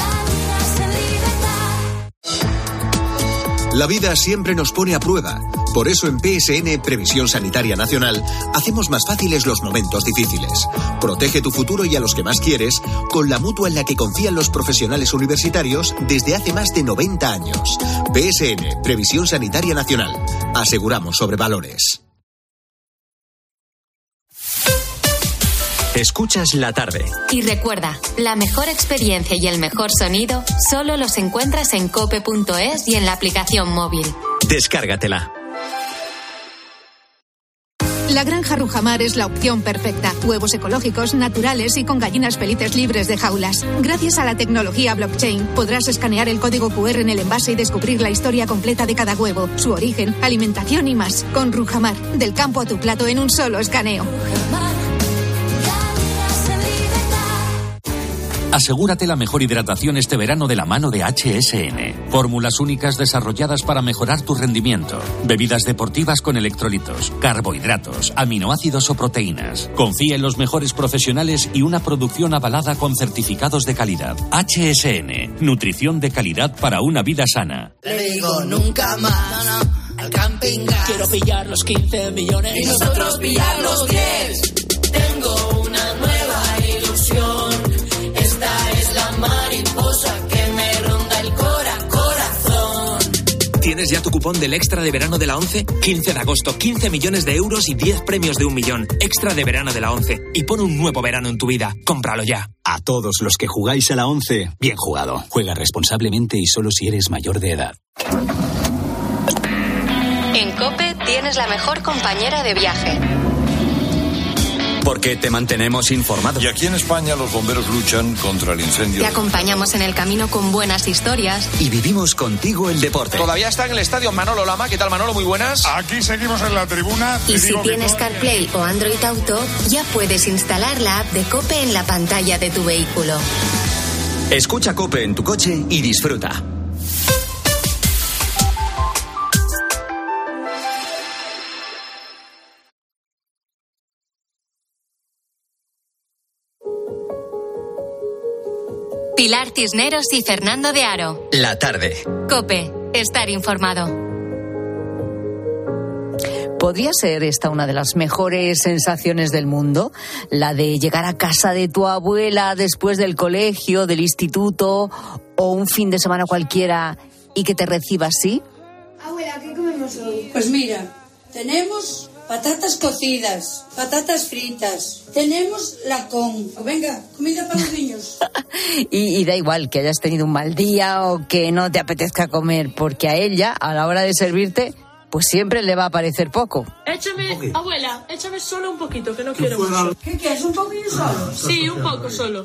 La vida siempre nos pone a prueba Por eso en P S N, Previsión Sanitaria Nacional, hacemos más fáciles los momentos difíciles. Protege tu futuro y a los que más quieres con la mutua en la que confían los profesionales universitarios desde hace más de noventa años. P S N, Previsión Sanitaria Nacional. Aseguramos sobre valores. Escuchas la tarde. Y recuerda, la mejor experiencia y el mejor sonido solo los encuentras en cope punto es y en la aplicación móvil. Descárgatela. La granja Rujamar es la opción perfecta. Huevos ecológicos, naturales y con gallinas felices libres de jaulas. Gracias a la tecnología blockchain, podrás escanear el código cu erre en el envase y descubrir la historia completa de cada huevo, su origen, alimentación y más. Con Rujamar, del campo a tu plato en un solo escaneo. Asegúrate la mejor hidratación este verano de la mano de H S N. Fórmulas únicas desarrolladas para mejorar tu rendimiento. Bebidas deportivas con electrolitos, carbohidratos, aminoácidos o proteínas. Confía en los mejores profesionales y una producción avalada con certificados de calidad. H S N. Nutrición de calidad para una vida sana. Le digo nunca más no, no, al camping gas. Quiero pillar los quince millones y nosotros pillar los diez. Tengo una nueva ilusión. Esta es la mariposa que me ronda el cora, corazón. ¿Tienes ya tu cupón del Extra de Verano de la ONCE? quince de agosto, quince millones de euros y diez premios de un millón. Extra de Verano de la ONCE. Y pon un nuevo verano en tu vida. Cómpralo ya. A todos los que jugáis a la ONCE, bien jugado. Juega responsablemente y solo si eres mayor de edad. En COPE tienes la mejor compañera de viaje. Porque te mantenemos informado. Y aquí en España los bomberos luchan contra el incendio. Te acompañamos en el camino con buenas historias. Y vivimos contigo el deporte. Todavía está en el estadio Manolo Lama. ¿Qué tal, Manolo? Muy buenas. Aquí seguimos en la tribuna. Y si tienes CarPlay o Android Auto, ya puedes instalar la app de COPE en la pantalla de tu vehículo. Escucha COPE en tu coche y disfruta. Pilar Cisneros y Fernando de Aro. La tarde. COPE. Estar informado. ¿Podría ser esta una de las mejores sensaciones del mundo? La de llegar a casa de tu abuela después del colegio, del instituto o un fin de semana cualquiera y que te reciba así. Abuela, ¿qué comemos hoy? Pues mira, tenemos patatas cocidas, patatas fritas, tenemos lacón. Venga, comida para los niños. y, y da igual que hayas tenido un mal día o que no te apetezca comer, porque a ella, a la hora de servirte, pues siempre le va a parecer poco. Échame, abuela, échame solo un poquito, que no quiero mucho. ¿Qué quieres, un poquito solo? Sí, un poco solo.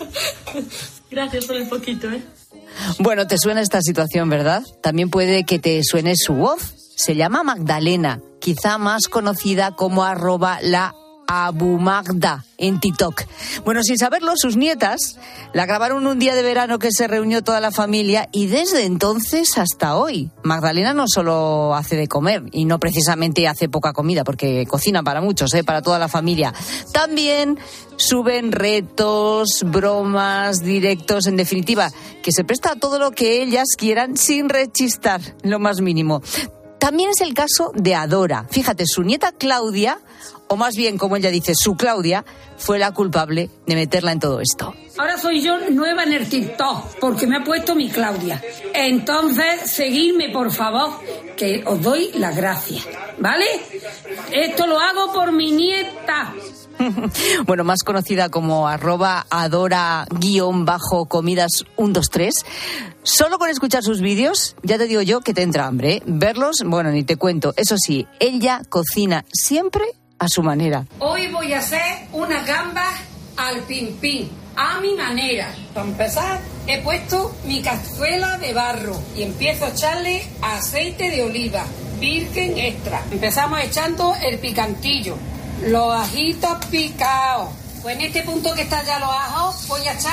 Gracias por el poquito, ¿eh? Bueno, te suena esta situación, ¿verdad? También puede que te suene su voz. Se llama Magdalena, quizá más conocida como arroba la Abumagda en TikTok. Bueno, sin saberlo, sus nietas la grabaron un día de verano que se reunió toda la familia y desde entonces hasta hoy. Magdalena no solo hace de comer y no precisamente hace poca comida porque cocina para muchos, ¿eh? Para toda la familia. También suben retos, bromas, directos, en definitiva, que se presta a todo lo que ellas quieran sin rechistar lo más mínimo. También es el caso de Adora. Fíjate, su nieta Claudia, o más bien, como ella dice, su Claudia, fue la culpable de meterla en todo esto. Ahora soy yo nueva en el TikTok, porque me ha puesto mi Claudia. Entonces, seguidme, por favor, que os doy las gracias, ¿vale? Esto lo hago por mi nieta. Bueno, más conocida como arroba adora guión bajo comidas uno dos tres. Solo con escuchar sus vídeos, ya te digo yo que te entra hambre, ¿eh? Verlos, bueno, ni te cuento. Eso sí, ella cocina siempre a su manera. Hoy voy a hacer una gamba al pin pin, a mi manera. Para empezar, he puesto mi cazuela de barro y empiezo a echarle aceite de oliva, virgen extra. Empezamos echando el picantillo, los ajitos picados. Pues en este punto que están ya los ajos, voy a echar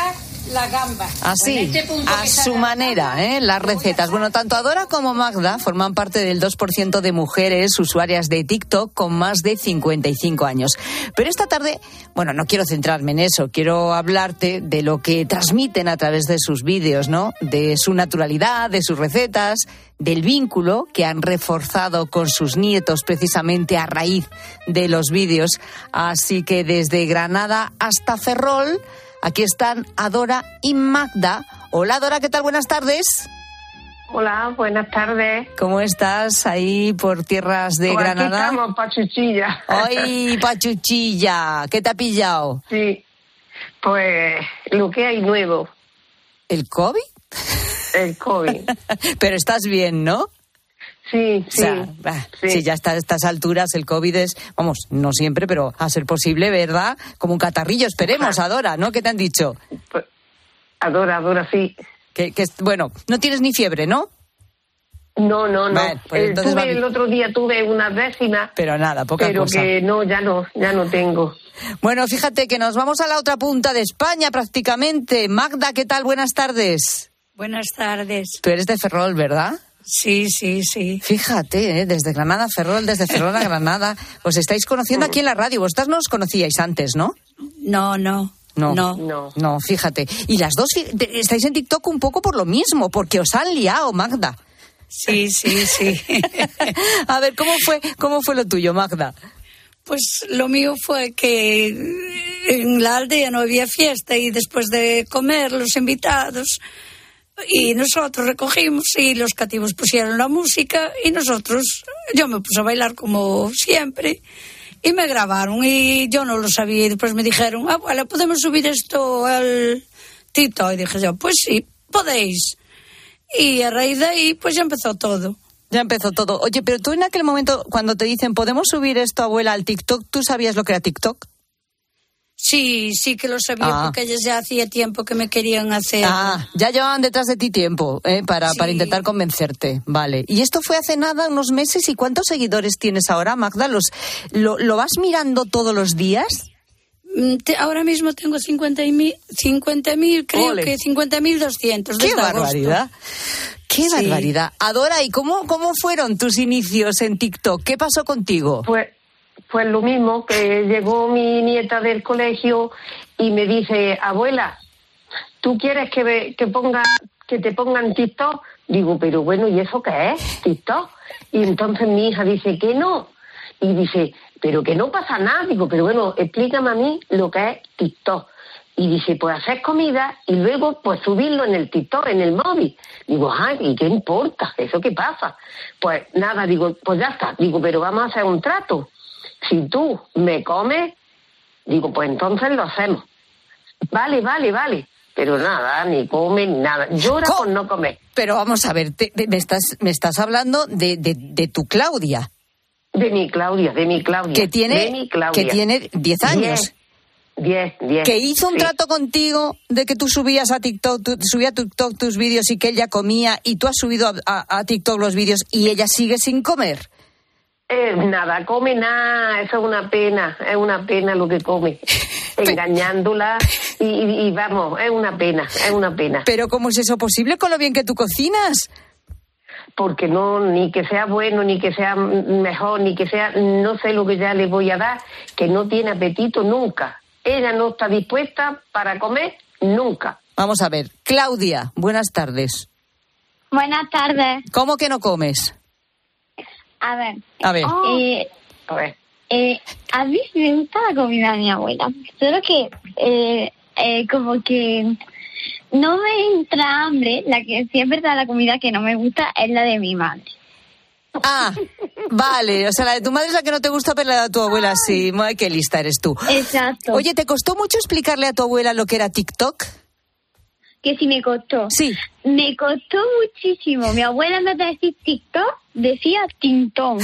la gamba. Así, Pues en este punto a que su está la manera, gamba, ¿eh? Las recetas. Bueno, tanto Adora como Magda forman parte del dos por ciento de mujeres usuarias de TikTok con más de cincuenta y cinco años. Pero esta tarde, bueno, no quiero centrarme en eso, quiero hablarte de lo que transmiten a través de sus vídeos, ¿no? De su naturalidad, de sus recetas, del vínculo que han reforzado con sus nietos precisamente a raíz de los vídeos. Así que desde Granada hasta Ferrol, aquí están Adora y Magda. Hola Adora, ¿qué tal? Buenas tardes. Hola, buenas tardes. ¿Cómo estás ahí por tierras de pues Granada? Aquí estamos, Pachuchilla. ¡Ay, Pachuchilla! ¿Qué te ha pillado? Sí, pues lo que hay nuevo. ¿El COVID? El COVID. Pero estás bien, ¿no? Sí, sí. O sea, bah, sí. sí, ya está a estas alturas el COVID es, vamos, no siempre, pero a ser posible, ¿verdad? Como un catarrillo, esperemos, Adora, ¿no? ¿Qué te han dicho? Pues, Adora, Adora, sí. Que, que, bueno, no tienes ni fiebre, ¿no? No, no, no. Vale, pues eh, tuve, el otro día tuve unas décimas. Pero nada, poca pero cosa. Pero que no, ya no, ya no tengo. Bueno, fíjate que nos vamos a la otra punta de España prácticamente. Magda, ¿qué tal? Buenas tardes. Buenas tardes. Tú eres de Ferrol, ¿verdad? Sí, sí, sí. Fíjate, ¿eh? Desde Granada a Ferrol, desde Ferrol a Granada. Os estáis conociendo aquí en la radio. Vosotras no os conocíais antes, ¿no? No, no. No, no, no, no, fíjate. Y las dos estáis en TikTok un poco por lo mismo, porque os han liado, Magda. Sí, sí, sí. A ver, ¿cómo fue, cómo fue lo tuyo, Magda? Pues lo mío fue que en la aldea no había fiesta y después de comer los invitados y nosotros recogimos y los cativos pusieron la música y nosotros, yo me puse a bailar como siempre. Y me grabaron y yo no lo sabía y después me dijeron, abuela, ¿podemos subir esto al TikTok? Y dije yo, pues sí, podéis. Y a raíz de ahí, pues ya empezó todo. Ya empezó todo. Oye, pero tú en aquel momento, cuando te dicen, ¿podemos subir esto, abuela, al TikTok? ¿Tú sabías lo que era TikTok? Sí, sí que lo sabía, ah. porque ellas ya hacía tiempo que me querían hacer. Ah, ya llevaban detrás de ti tiempo, ¿eh? Para, sí. para intentar convencerte. Vale. Y esto fue hace nada, unos meses. ¿Y cuántos seguidores tienes ahora, Magda? ¿Los, lo, ¿Lo vas mirando todos los días? Te, ahora mismo tengo cincuenta mil, creo Ole. que cincuenta mil doscientos. ¡Qué barbaridad! ¡Qué sí. barbaridad! Adora, ¿y cómo, cómo fueron tus inicios en TikTok? ¿Qué pasó contigo? Pues... Pues lo mismo, que llegó mi nieta del colegio y me dice, abuela, ¿tú quieres que, ve, que, ponga, que te pongan TikTok? Digo, pero bueno, ¿y eso qué es? TikTok. Y entonces mi hija dice que no. Y dice, pero que no pasa nada. Digo, pero bueno, explícame a mí lo que es TikTok. Y dice, pues hacer comida y luego pues subirlo en el TikTok, en el móvil. Digo, ay, ¿y qué importa? ¿Eso qué pasa? Pues nada, digo, pues ya está. Digo, pero vamos a hacer un trato. Si tú me comes, digo, pues entonces lo hacemos. Vale, vale, vale. Pero nada, ni come, ni nada. Llora ¿Cómo? Por no comer. Pero vamos a ver, te, te, me, estás, me estás hablando de, de, de tu Claudia. De mi Claudia, de mi Claudia. Que tiene, de mi Claudia. Que tiene diez años. diez, diez. Que hizo un sí. trato contigo de que tú subías a TikTok, tú, subía a TikTok tus vídeos y que ella comía y tú has subido a, a, a TikTok los vídeos y ella sigue sin comer. Eh, nada, come nada, eso es una pena, es una pena lo que come, engañándola y, y, y vamos, es una pena, es una pena. Pero ¿cómo es eso posible con lo bien que tú cocinas? Porque no, ni que sea bueno, ni que sea mejor, ni que sea, no sé lo que ya le voy a dar, que no tiene apetito nunca. Ella no está dispuesta para comer nunca. Vamos a ver, Claudia, buenas tardes. Buenas tardes. ¿Cómo que no comes? A ver. A ver. Eh, a ver. Eh, a mí me gusta la comida de mi abuela. Solo que, eh, eh, como que no me entra hambre. La que sí es verdad, la comida que no me gusta es la de mi madre. Ah, vale. O sea, la de tu madre es la que no te gusta, pero la de tu abuela sí. Ay, qué lista eres tú. Exacto. Oye, ¿te costó mucho explicarle a tu abuela lo que era TikTok? Que sí me costó. Sí. Me costó muchísimo. Mi abuela, en vez de decir TikTok, decía Tintón.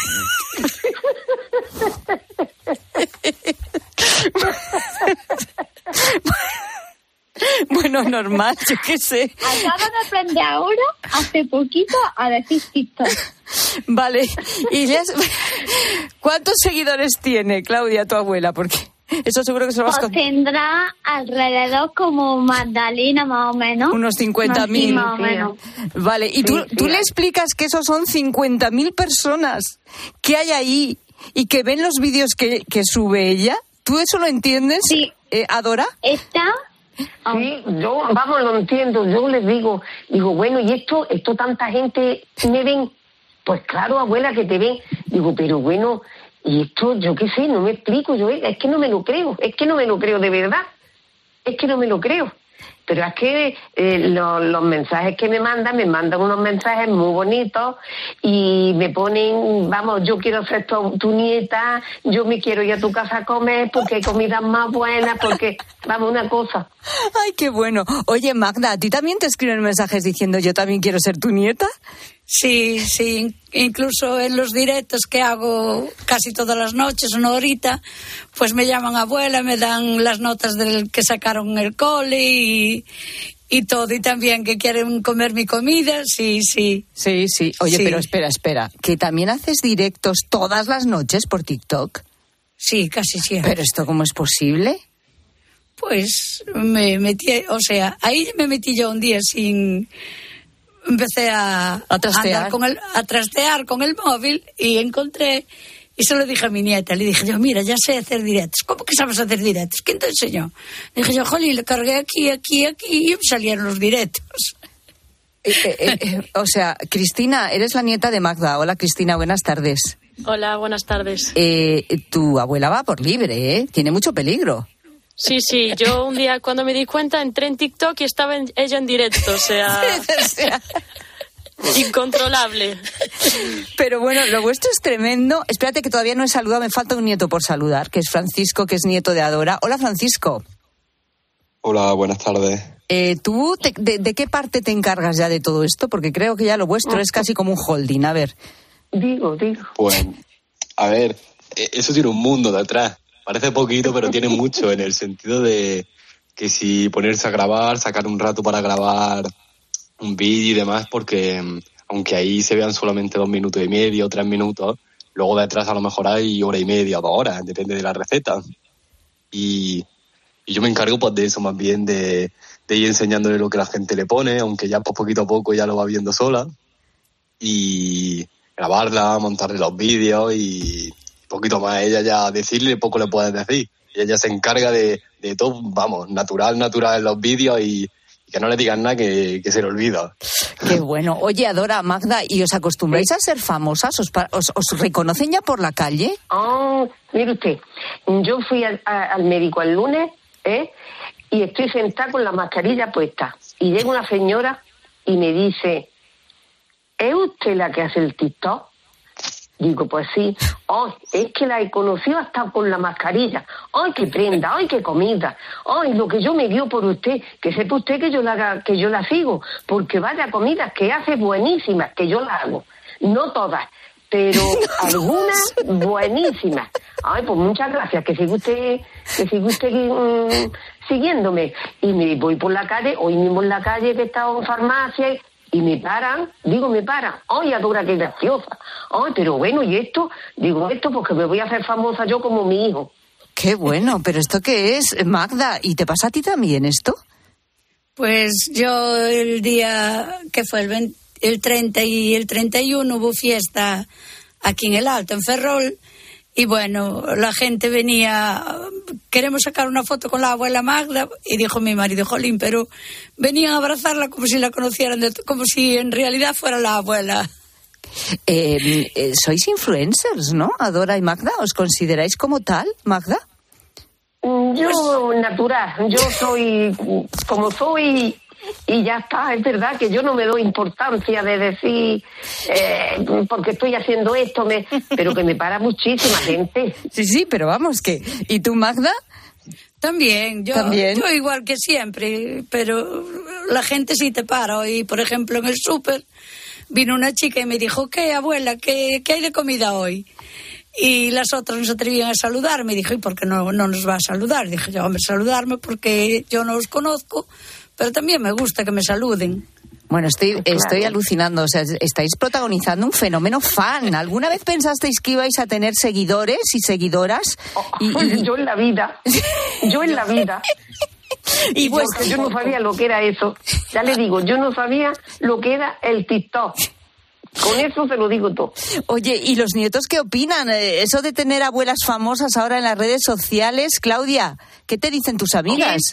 Bueno, normal, yo qué sé. Acabo de aprender ahora, hace poquito, a decir TikTok. Vale. ¿Y ya... cuántos seguidores tiene, Claudia, tu abuela? Porque Eso seguro que se lo vas a contar. Tendrá alrededor como Magdalena, más o menos. Unos cincuenta mil. Más o menos. Vale, y tú, sí, sí. tú le explicas que esos son cincuenta mil personas que hay ahí y que ven los vídeos que, que sube ella. ¿Tú eso lo entiendes, sí. eh, Adora? Está... Sí, yo, vamos, lo entiendo. Yo les digo, digo, bueno, ¿y esto, esto tanta gente me ven? Pues claro, abuela, que te ven. Digo, pero bueno, y esto, yo qué sé, no me explico. Yo, es que no me lo creo, es que no me lo creo de verdad. Es que no me lo creo. Pero es que eh, lo, los mensajes que me mandan, me mandan unos mensajes muy bonitos y me ponen, vamos, yo quiero ser tu, tu nieta, yo me quiero ir a tu casa a comer porque hay comidas más buenas, porque, vamos, una cosa. Ay, qué bueno. Oye, Magda, ¿a ti también te escriben mensajes diciendo yo también quiero ser tu nieta? Sí, sí, incluso en los directos que hago casi todas las noches, una horita, pues me llaman abuela, me dan las notas del que sacaron en el cole y, y todo, y también que quieren comer mi comida, sí, sí. Sí, sí. Oye, sí. pero espera, espera, ¿que también haces directos todas las noches por TikTok? Sí, casi siempre. ¿Pero esto cómo es posible? Pues me metí, o sea, ahí me metí yo un día sin... Empecé a, a, trastear. A, con el, a trastear con el móvil y encontré, y se lo dije a mi nieta, le dije yo, mira, ya sé hacer directos. ¿Cómo que sabes hacer directos? ¿Quién te enseñó? Le dije yo, jolín, le cargué aquí, aquí, aquí y me salieron los directos. Eh, eh, eh, o sea, Cristina, eres la nieta de Magda. Hola, Cristina, buenas tardes. Hola, buenas tardes. Eh, tu abuela va por libre, ¿eh? Tiene mucho peligro. Sí, sí, yo un día cuando me di cuenta entré en TikTok y estaba en, ella en directo, o sea, o sea... incontrolable. Pero bueno, lo vuestro es tremendo. Espérate que todavía no he saludado, me falta un nieto por saludar, que es Francisco, que es nieto de Adora. Hola, Francisco. Hola, buenas tardes. Eh, ¿Tú te, de, de qué parte te encargas ya de todo esto? Porque creo que ya lo vuestro es casi como un holding, a ver. Digo, digo. Pues, a ver, eso tiene un mundo detrás. Parece poquito, pero tiene mucho, en el sentido de que si ponerse a grabar, sacar un rato para grabar un vídeo y demás, porque aunque ahí se vean solamente dos minutos y medio, tres minutos, luego detrás a lo mejor hay hora y media o dos horas, depende de la receta. Y, y yo me encargo pues de eso, más bien de, de ir enseñándole lo que la gente le pone, aunque ya pues poquito a poco ya lo va viendo sola, y grabarla, montarle los vídeos y... poquito más, ella ya decirle poco le puedes decir, ella ya se encarga de, de todo, vamos, natural, natural en los vídeos y, y que no le digan nada que, que se le olvida. Qué bueno. Oye, Adora, Magda, ¿y os acostumbráis a ser famosas? ¿Os, os, os reconocen ya por la calle? Oh, mire usted, yo fui al, a, al médico el lunes, ¿eh? Y estoy sentada con la mascarilla puesta, y llega una señora y me dice, ¿es usted la que hace el TikTok? Digo, pues sí. ¡Ay, es que la he conocido hasta con la mascarilla! ¡Ay, qué prenda! ¡Ay, qué comida! ¡Ay, lo que yo me dio por usted! Que sepa usted que yo la, que yo la sigo, porque vaya comidas que hace buenísimas, que yo las hago. No todas, pero algunas buenísimas. Ay, pues muchas gracias, que siga usted, que siga usted mmm, siguiéndome. Y me voy por la calle, hoy mismo en la calle que he estado en farmacia... Y me paran, digo, me paran. ¡Ay, Adora, qué graciosa! ¡Ay, pero bueno, ¿y esto? Digo, esto porque me voy a hacer famosa yo como mi hijo. ¡Qué bueno! ¿Pero esto qué es, Magda? ¿Y te pasa a ti también esto? Pues yo el día que fue el, veinte, el treinta y el treinta y uno hubo fiesta aquí en el Alto, en Ferrol. Y bueno, la gente venía, queremos sacar una foto con la abuela Magda, y dijo mi marido, jolín, pero venían a abrazarla como si la conocieran, de, como si en realidad fuera la abuela. Eh, eh, sois influencers, ¿no? Adora y Magda, ¿os consideráis como tal, Magda? Yo, pues... natural, yo soy como soy... Y ya está, es verdad que yo no me doy importancia de decir eh, porque estoy haciendo esto, me, pero que me para muchísima gente. Sí, sí, pero vamos, que ¿y tú, Magda? También, yo, ¿También? yo igual que siempre, pero la gente sí te para. Hoy, por ejemplo, en el súper vino una chica y me dijo, ¿qué, abuela, qué, qué hay de comida hoy? Y las otras no se atrevían a saludarme. Y dijo, ¿y por qué no, no nos va a saludar? Dije yo, hombre, saludarme porque yo no os conozco, pero también me gusta que me saluden. Bueno, estoy, estoy alucinando, o sea, estáis protagonizando un fenómeno fan. ¿Alguna vez pensasteis que ibais a tener seguidores y seguidoras? Y, y... Yo en la vida, yo en la vida. Y pues yo no sabía lo que era eso. Ya le digo, yo no sabía lo que era el TikTok. Con eso se lo digo todo. Oye, ¿y los nietos qué opinan? Eso de tener abuelas famosas ahora en las redes sociales, Claudia, ¿qué te dicen tus amigas?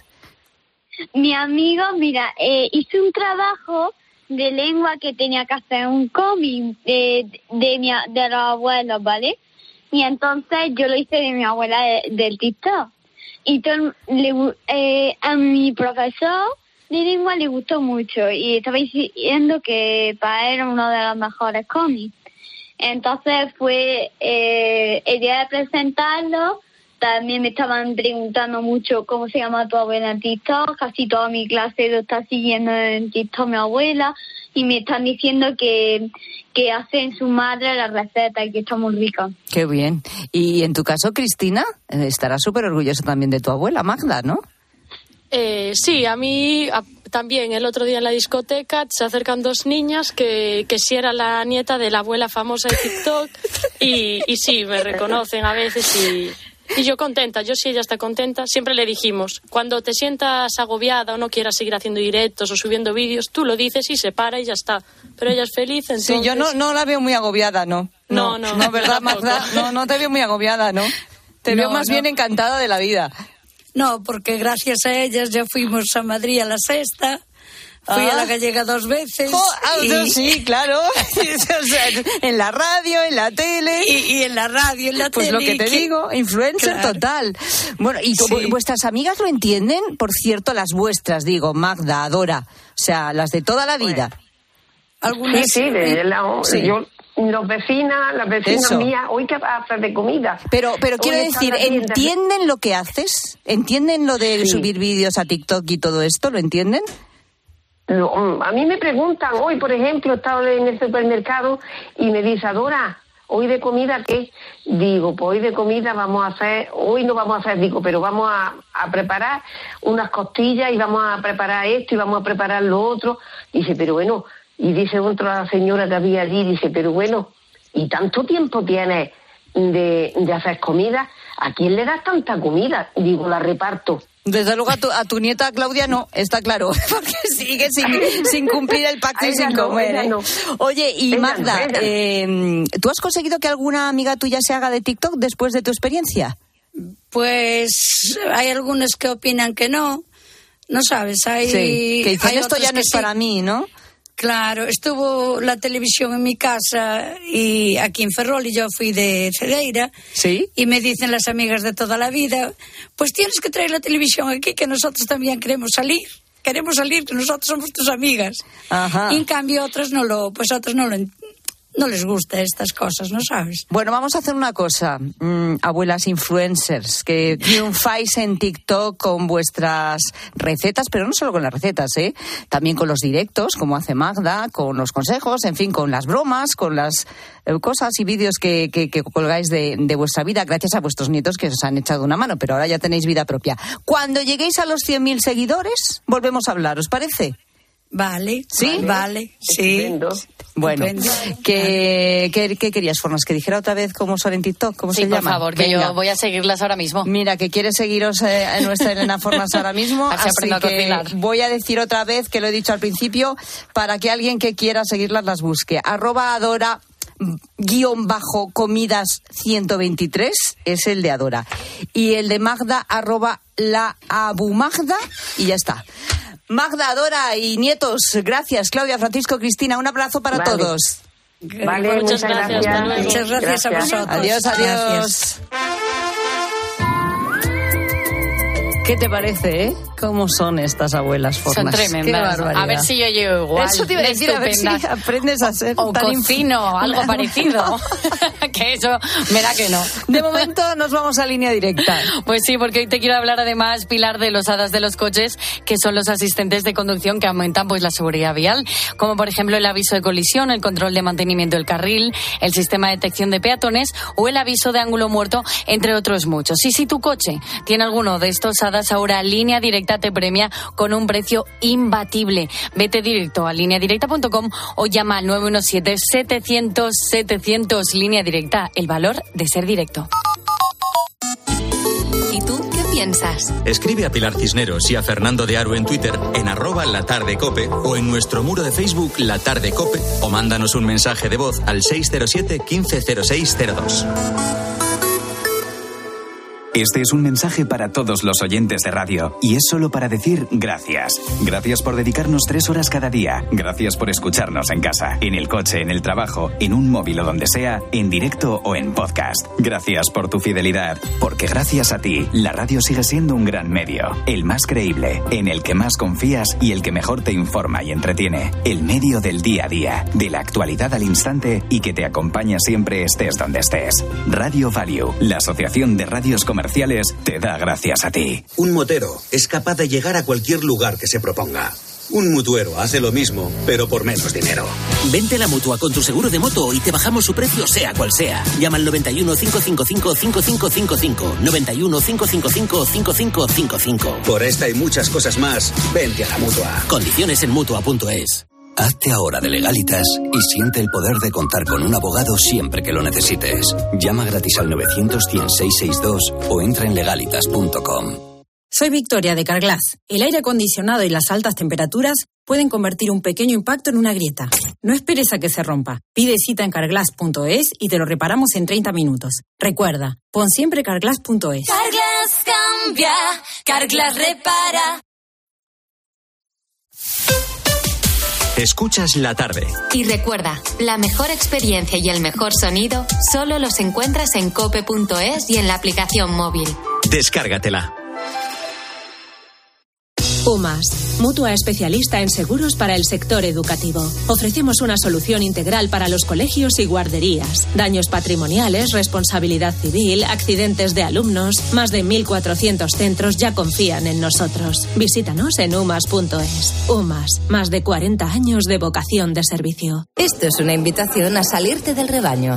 Mi amigo, mira, eh, hice un trabajo de lengua que tenía que hacer un cómic de, de, mi, de los abuelos, ¿vale? Y entonces yo lo hice de mi abuela de, del TikTok. Y todo, le, eh, a mi profesor de lengua le gustó mucho y estaba diciendo que para él era uno de los mejores cómics. Entonces fue eh, el día de presentarlo. También me estaban preguntando mucho cómo se llama tu abuela en TikTok. Casi toda mi clase lo está siguiendo en TikTok mi abuela. Y me están diciendo que, que hacen su madre la receta y que está muy rica. Qué bien. Y en tu caso, Cristina, estarás súper orgullosa también de tu abuela, Magda, ¿no? Eh, sí, a mí a, también el otro día en la discoteca se acercan dos niñas que, que si era la nieta de la abuela famosa de TikTok y, y sí, me reconocen a veces y... Y yo contenta, yo si ella está contenta, siempre le dijimos, cuando te sientas agobiada o no quieras seguir haciendo directos o subiendo vídeos, tú lo dices y se para y ya está. Pero ella es feliz, entonces... Sí, yo no, no la veo muy agobiada, ¿no? No, no. No, no ¿verdad, Magda? No, no te veo muy agobiada, ¿no? Te veo no, más no. bien encantada de la vida. No, porque gracias a ellas ya fuimos a Madrid a la sexta. Fui ah. a la Gallega dos veces. Oh, ah, y... Sí, claro. O sea, en la radio, en la tele. Y, y en la radio, en la pues tele. Pues lo que te que... digo, influencer claro. total. Bueno, ¿y tu, sí. vuestras amigas lo entienden? Por cierto, las vuestras, digo, Magda, Adora. O sea, las de toda la vida. Pues, algunas sí, sí, de la, sí. Yo, los vecinas, las vecinas Eso. mías, hoy que haces de comida. Pero, pero quiero decir, ¿entienden lo que haces? ¿Entienden lo de sí. subir vídeos a TikTok y todo esto? ¿Lo entienden? Lo, a mí me preguntan, hoy por ejemplo, estaba en el supermercado y me dice, Adora, ¿hoy de comida qué? Digo, pues hoy de comida vamos a hacer, hoy no vamos a hacer, digo, pero vamos a, a preparar unas costillas y vamos a preparar esto y vamos a preparar lo otro. Dice, pero bueno, y dice otra señora que había allí, dice, pero bueno, ¿y tanto tiempo tienes de, de hacer comida? ¿A quién le das tanta comida? Digo, la reparto. Desde luego a tu, a tu nieta Claudia no, está claro, porque sigue sin, sin cumplir el pacto y sin no, comer. ¿eh? No. Oye, y ella Magda, no, eh, ¿tú has conseguido que alguna amiga tuya se haga de TikTok después de tu experiencia? Pues hay algunos que opinan que no, no sabes, hay... Sí, que dicen, hay esto ya no es sí. para mí, ¿no? Claro, estuvo la televisión en mi casa y aquí en Ferrol y yo fui de Cedeira. ¿Sí? Y me dicen las amigas de toda la vida, pues tienes que traer la televisión aquí que nosotros también queremos salir. Queremos salir, que nosotros somos tus amigas. Ajá. Y en cambio otros no lo, pues otros no lo no les gusta estas cosas, ¿no sabes? Bueno, vamos a hacer una cosa, mm, abuelas influencers, que triunfáis en TikTok con vuestras recetas, pero no solo con las recetas, ¿eh? También con los directos, como hace Magda, con los consejos, en fin, con las bromas, con las eh, cosas y vídeos que, que, que colgáis de, de vuestra vida, gracias a vuestros nietos que os han echado una mano, pero ahora ya tenéis vida propia. Cuando lleguéis a los cien mil seguidores, volvemos a hablar, ¿os parece? Vale, ¿sí? Vale, vale sí. Estupendo. Bueno, ¿qué, qué, ¿qué querías, Formas? ¿Que dijera otra vez cómo son en TikTok? ¿Cómo sí, se llama? Sí, por favor, que Venga. Yo voy a seguirlas ahora mismo. Mira, que quiere seguiros eh, en nuestra Elena Formas ahora mismo, así, así que cocinar. Voy a decir otra vez, que lo he dicho al principio, para que alguien que quiera seguirlas las busque. Arroba Adora guión bajo comidas ciento veintitrés es el de Adora. Y el de Magda, arroba la abumagda, y ya está. Magda, Adora y nietos, gracias. Claudia, Francisco, Cristina, un abrazo para vale. todos. Vale, muchas, muchas gracias. gracias. Muchas gracias, gracias a vosotros. Adiós, adiós. Gracias. ¿Qué te parece, eh? ¿Cómo son estas abuelas Formas? Son tremendas. A ver si yo llego igual. Eso te iba a decir, a ver si aprendes a ser o, o tan cocino, inf... algo parecido. No. Que eso me da que no. De momento nos vamos a línea directa. Pues sí, porque hoy te quiero hablar además, Pilar, de los hadas de los coches, que son los asistentes de conducción que aumentan pues la seguridad vial, como por ejemplo el aviso de colisión, el control de mantenimiento del carril, el sistema de detección de peatones o el aviso de ángulo muerto, entre otros muchos. Y si tu coche tiene alguno de estos hadas, ahora Línea Directa Directa te premia con un precio imbatible. Vete directo a línea directa punto com o llama al nueve uno siete, setecientos, setecientos. Línea Directa, el valor de ser directo. ¿Y tú qué piensas? Escribe a Pilar Cisneros y a Fernando de Aro en Twitter, en arroba La Tarde Cope, o en nuestro muro de Facebook La Tarde Cope, o mándanos un mensaje de voz al seis cero siete, quince cero seis cero dos. Este es un mensaje para todos los oyentes de radio y es solo para decir gracias. Gracias por dedicarnos tres horas cada día. Gracias por escucharnos en casa, en el coche, en el trabajo, en un móvil o donde sea, en directo o en podcast. Gracias por tu fidelidad, porque gracias a ti, la radio sigue siendo un gran medio, el más creíble, en el que más confías y el que mejor te informa y entretiene. El medio del día a día, de la actualidad al instante y que te acompaña siempre estés donde estés. Radio Value, la asociación de radios comerciales, te da gracias a ti. Un motero es capaz de llegar a cualquier lugar que se proponga. Un mutuero hace lo mismo, pero por menos dinero. Vente a la Mutua con tu seguro de moto y te bajamos su precio sea cual sea. Llama al noventa y uno, cinco cinco cinco, cinco cinco cinco cinco. noventa y uno, cinco cinco cinco, cinco cinco cinco cinco. Por esta y muchas cosas más, vente a la Mutua. Condiciones en mutua punto es. Hazte ahora de Legalitas y siente el poder de contar con un abogado siempre que lo necesites. Llama gratis al novecientos, cien, seiscientos sesenta y dos o entra en legalitas punto com. Soy Victoria de Carglass. El aire acondicionado y las altas temperaturas pueden convertir un pequeño impacto en una grieta. No esperes a que se rompa. Pide cita en carglass punto es y te lo reparamos en treinta minutos. Recuerda, pon siempre carglass punto es. Carglass cambia, Carglass repara. Escuchas La Tarde. Y recuerda, la mejor experiencia y el mejor sonido solo los encuentras en cope punto es y en la aplicación móvil. Descárgatela. UMAS, mutua especialista en seguros para el sector educativo. Ofrecemos una solución integral para los colegios y guarderías. Daños patrimoniales, responsabilidad civil, accidentes de alumnos. Más de mil cuatrocientos centros ya confían en nosotros. Visítanos en umas punto es. UMAS, más de cuarenta años de vocación de servicio. Esto es una invitación a salirte del rebaño.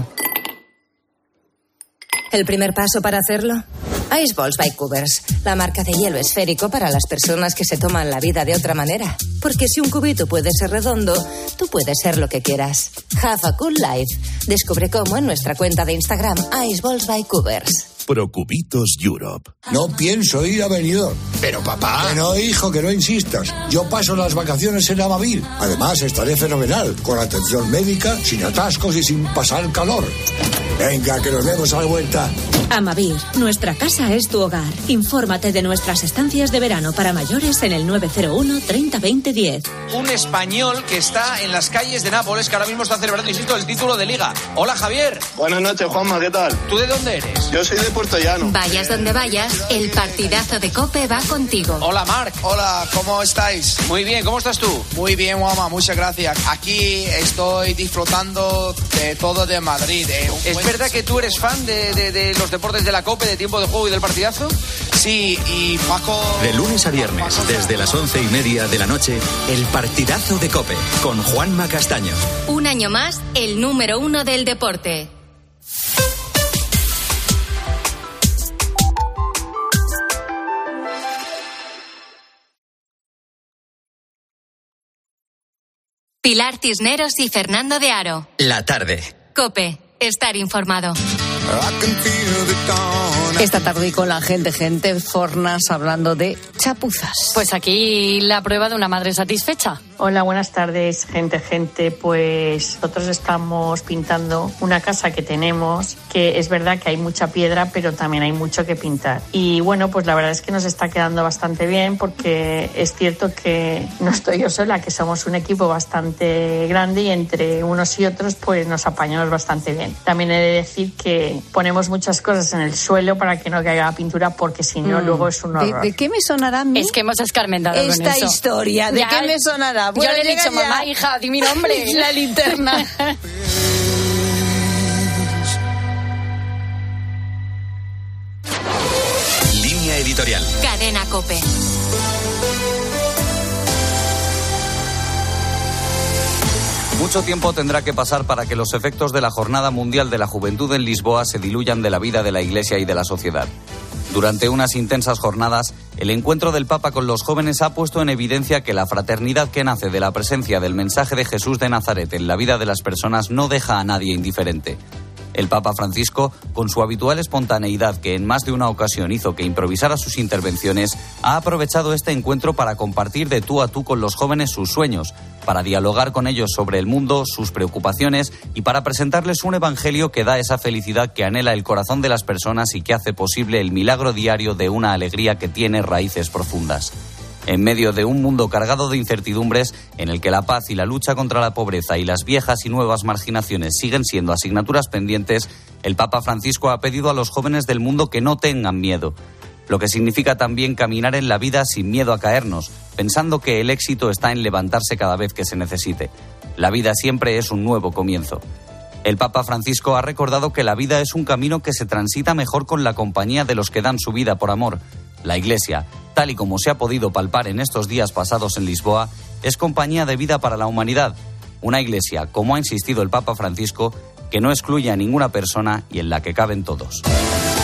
¿El primer paso para hacerlo? Ice Balls by Cubers, la marca de hielo esférico para las personas que se toman la vida de otra manera. Porque si un cubito puede ser redondo, tú puedes ser lo que quieras. Have a cool life. Descubre cómo en nuestra cuenta de Instagram Ice Balls by Cubers. Procubitos Europe. No pienso ir a Benidorm. Pero papá... Que no, hijo, que no insistas. Yo paso las vacaciones en Amavir. Además, estaré fenomenal, con atención médica, sin atascos y sin pasar calor. Venga, que nos vemos a la vuelta. Amavir, nuestra casa es tu hogar. Infórmate de nuestras estancias de verano para mayores en el nueve cero uno, treinta, veinte, diez. Un español que está en las calles de Nápoles, que ahora mismo está celebrando, insisto, el título de Liga. Hola, Javier. Buenas noches, Juanma, ¿qué tal? ¿Tú de dónde eres? Yo soy de Puerto Llano. Vayas donde vayas, el partidazo de COPE va contigo. Hola, Marc. Hola, ¿cómo estáis? Muy bien, ¿cómo estás tú? Muy bien, Juanma, muchas gracias. Aquí estoy disfrutando de todo de Madrid. Eh, ¿Es buen... verdad que tú eres fan de, de, de los deportes de la COPE, de tiempo de juego y del partidazo? Sí, y Paco... De lunes a viernes, desde las once y media de la noche, el partidazo de COPE, con Juanma Castaño. Un año más, el número uno del deporte. Pilar Cisneros y Fernando de Aro. La Tarde. COPE, estar informado. Esta tarde con la gente, gente, Fornas, hablando de chapuzas. Pues aquí la prueba de una madre satisfecha. Hola, buenas tardes, gente, gente. Pues nosotros estamos pintando una casa que tenemos, que es verdad que hay mucha piedra, pero también hay mucho que pintar. Y bueno, pues la verdad es que nos está quedando bastante bien, porque es cierto que no estoy yo sola, que somos un equipo bastante grande y entre unos y otros pues nos apañamos bastante bien. También he de decir que ponemos muchas cosas en el suelo para que no caiga pintura, porque si no, mm. luego es un horror. ¿De, ¿De qué me sonará a mí? Es que hemos escarmentado esta con eso. historia. ¿De ya, qué me sonará? Bueno, yo le he dicho, ya. Mamá, hija, di mi nombre. La linterna. Línea editorial. Cadena COPE. Mucho tiempo tendrá que pasar para que los efectos de la Jornada Mundial de la Juventud en Lisboa se diluyan de la vida de la Iglesia y de la sociedad. Durante unas intensas jornadas, El encuentro del Papa con los jóvenes ha puesto en evidencia que la fraternidad que nace de la presencia del mensaje de Jesús de Nazaret en la vida de las personas no deja a nadie indiferente. El Papa Francisco, con su habitual espontaneidad que en más de una ocasión hizo que improvisara sus intervenciones, ha aprovechado este encuentro para compartir de tú a tú con los jóvenes sus sueños, para dialogar con ellos sobre el mundo, sus preocupaciones y para presentarles un evangelio que da esa felicidad que anhela el corazón de las personas y que hace posible el milagro diario de una alegría que tiene raíces profundas. En medio de un mundo cargado de incertidumbres, en el que la paz y la lucha contra la pobreza y las viejas y nuevas marginaciones siguen siendo asignaturas pendientes, el Papa Francisco ha pedido a los jóvenes del mundo que no tengan miedo, lo que significa también caminar en la vida sin miedo a caernos, pensando que el éxito está en levantarse cada vez que se necesite. La vida siempre es un nuevo comienzo. El Papa Francisco ha recordado que la vida es un camino que se transita mejor con la compañía de los que dan su vida por amor. La Iglesia, tal y como se ha podido palpar en estos días pasados en Lisboa, es compañía de vida para la humanidad. Una Iglesia, como ha insistido el Papa Francisco, que no excluye a ninguna persona y en la que caben todos.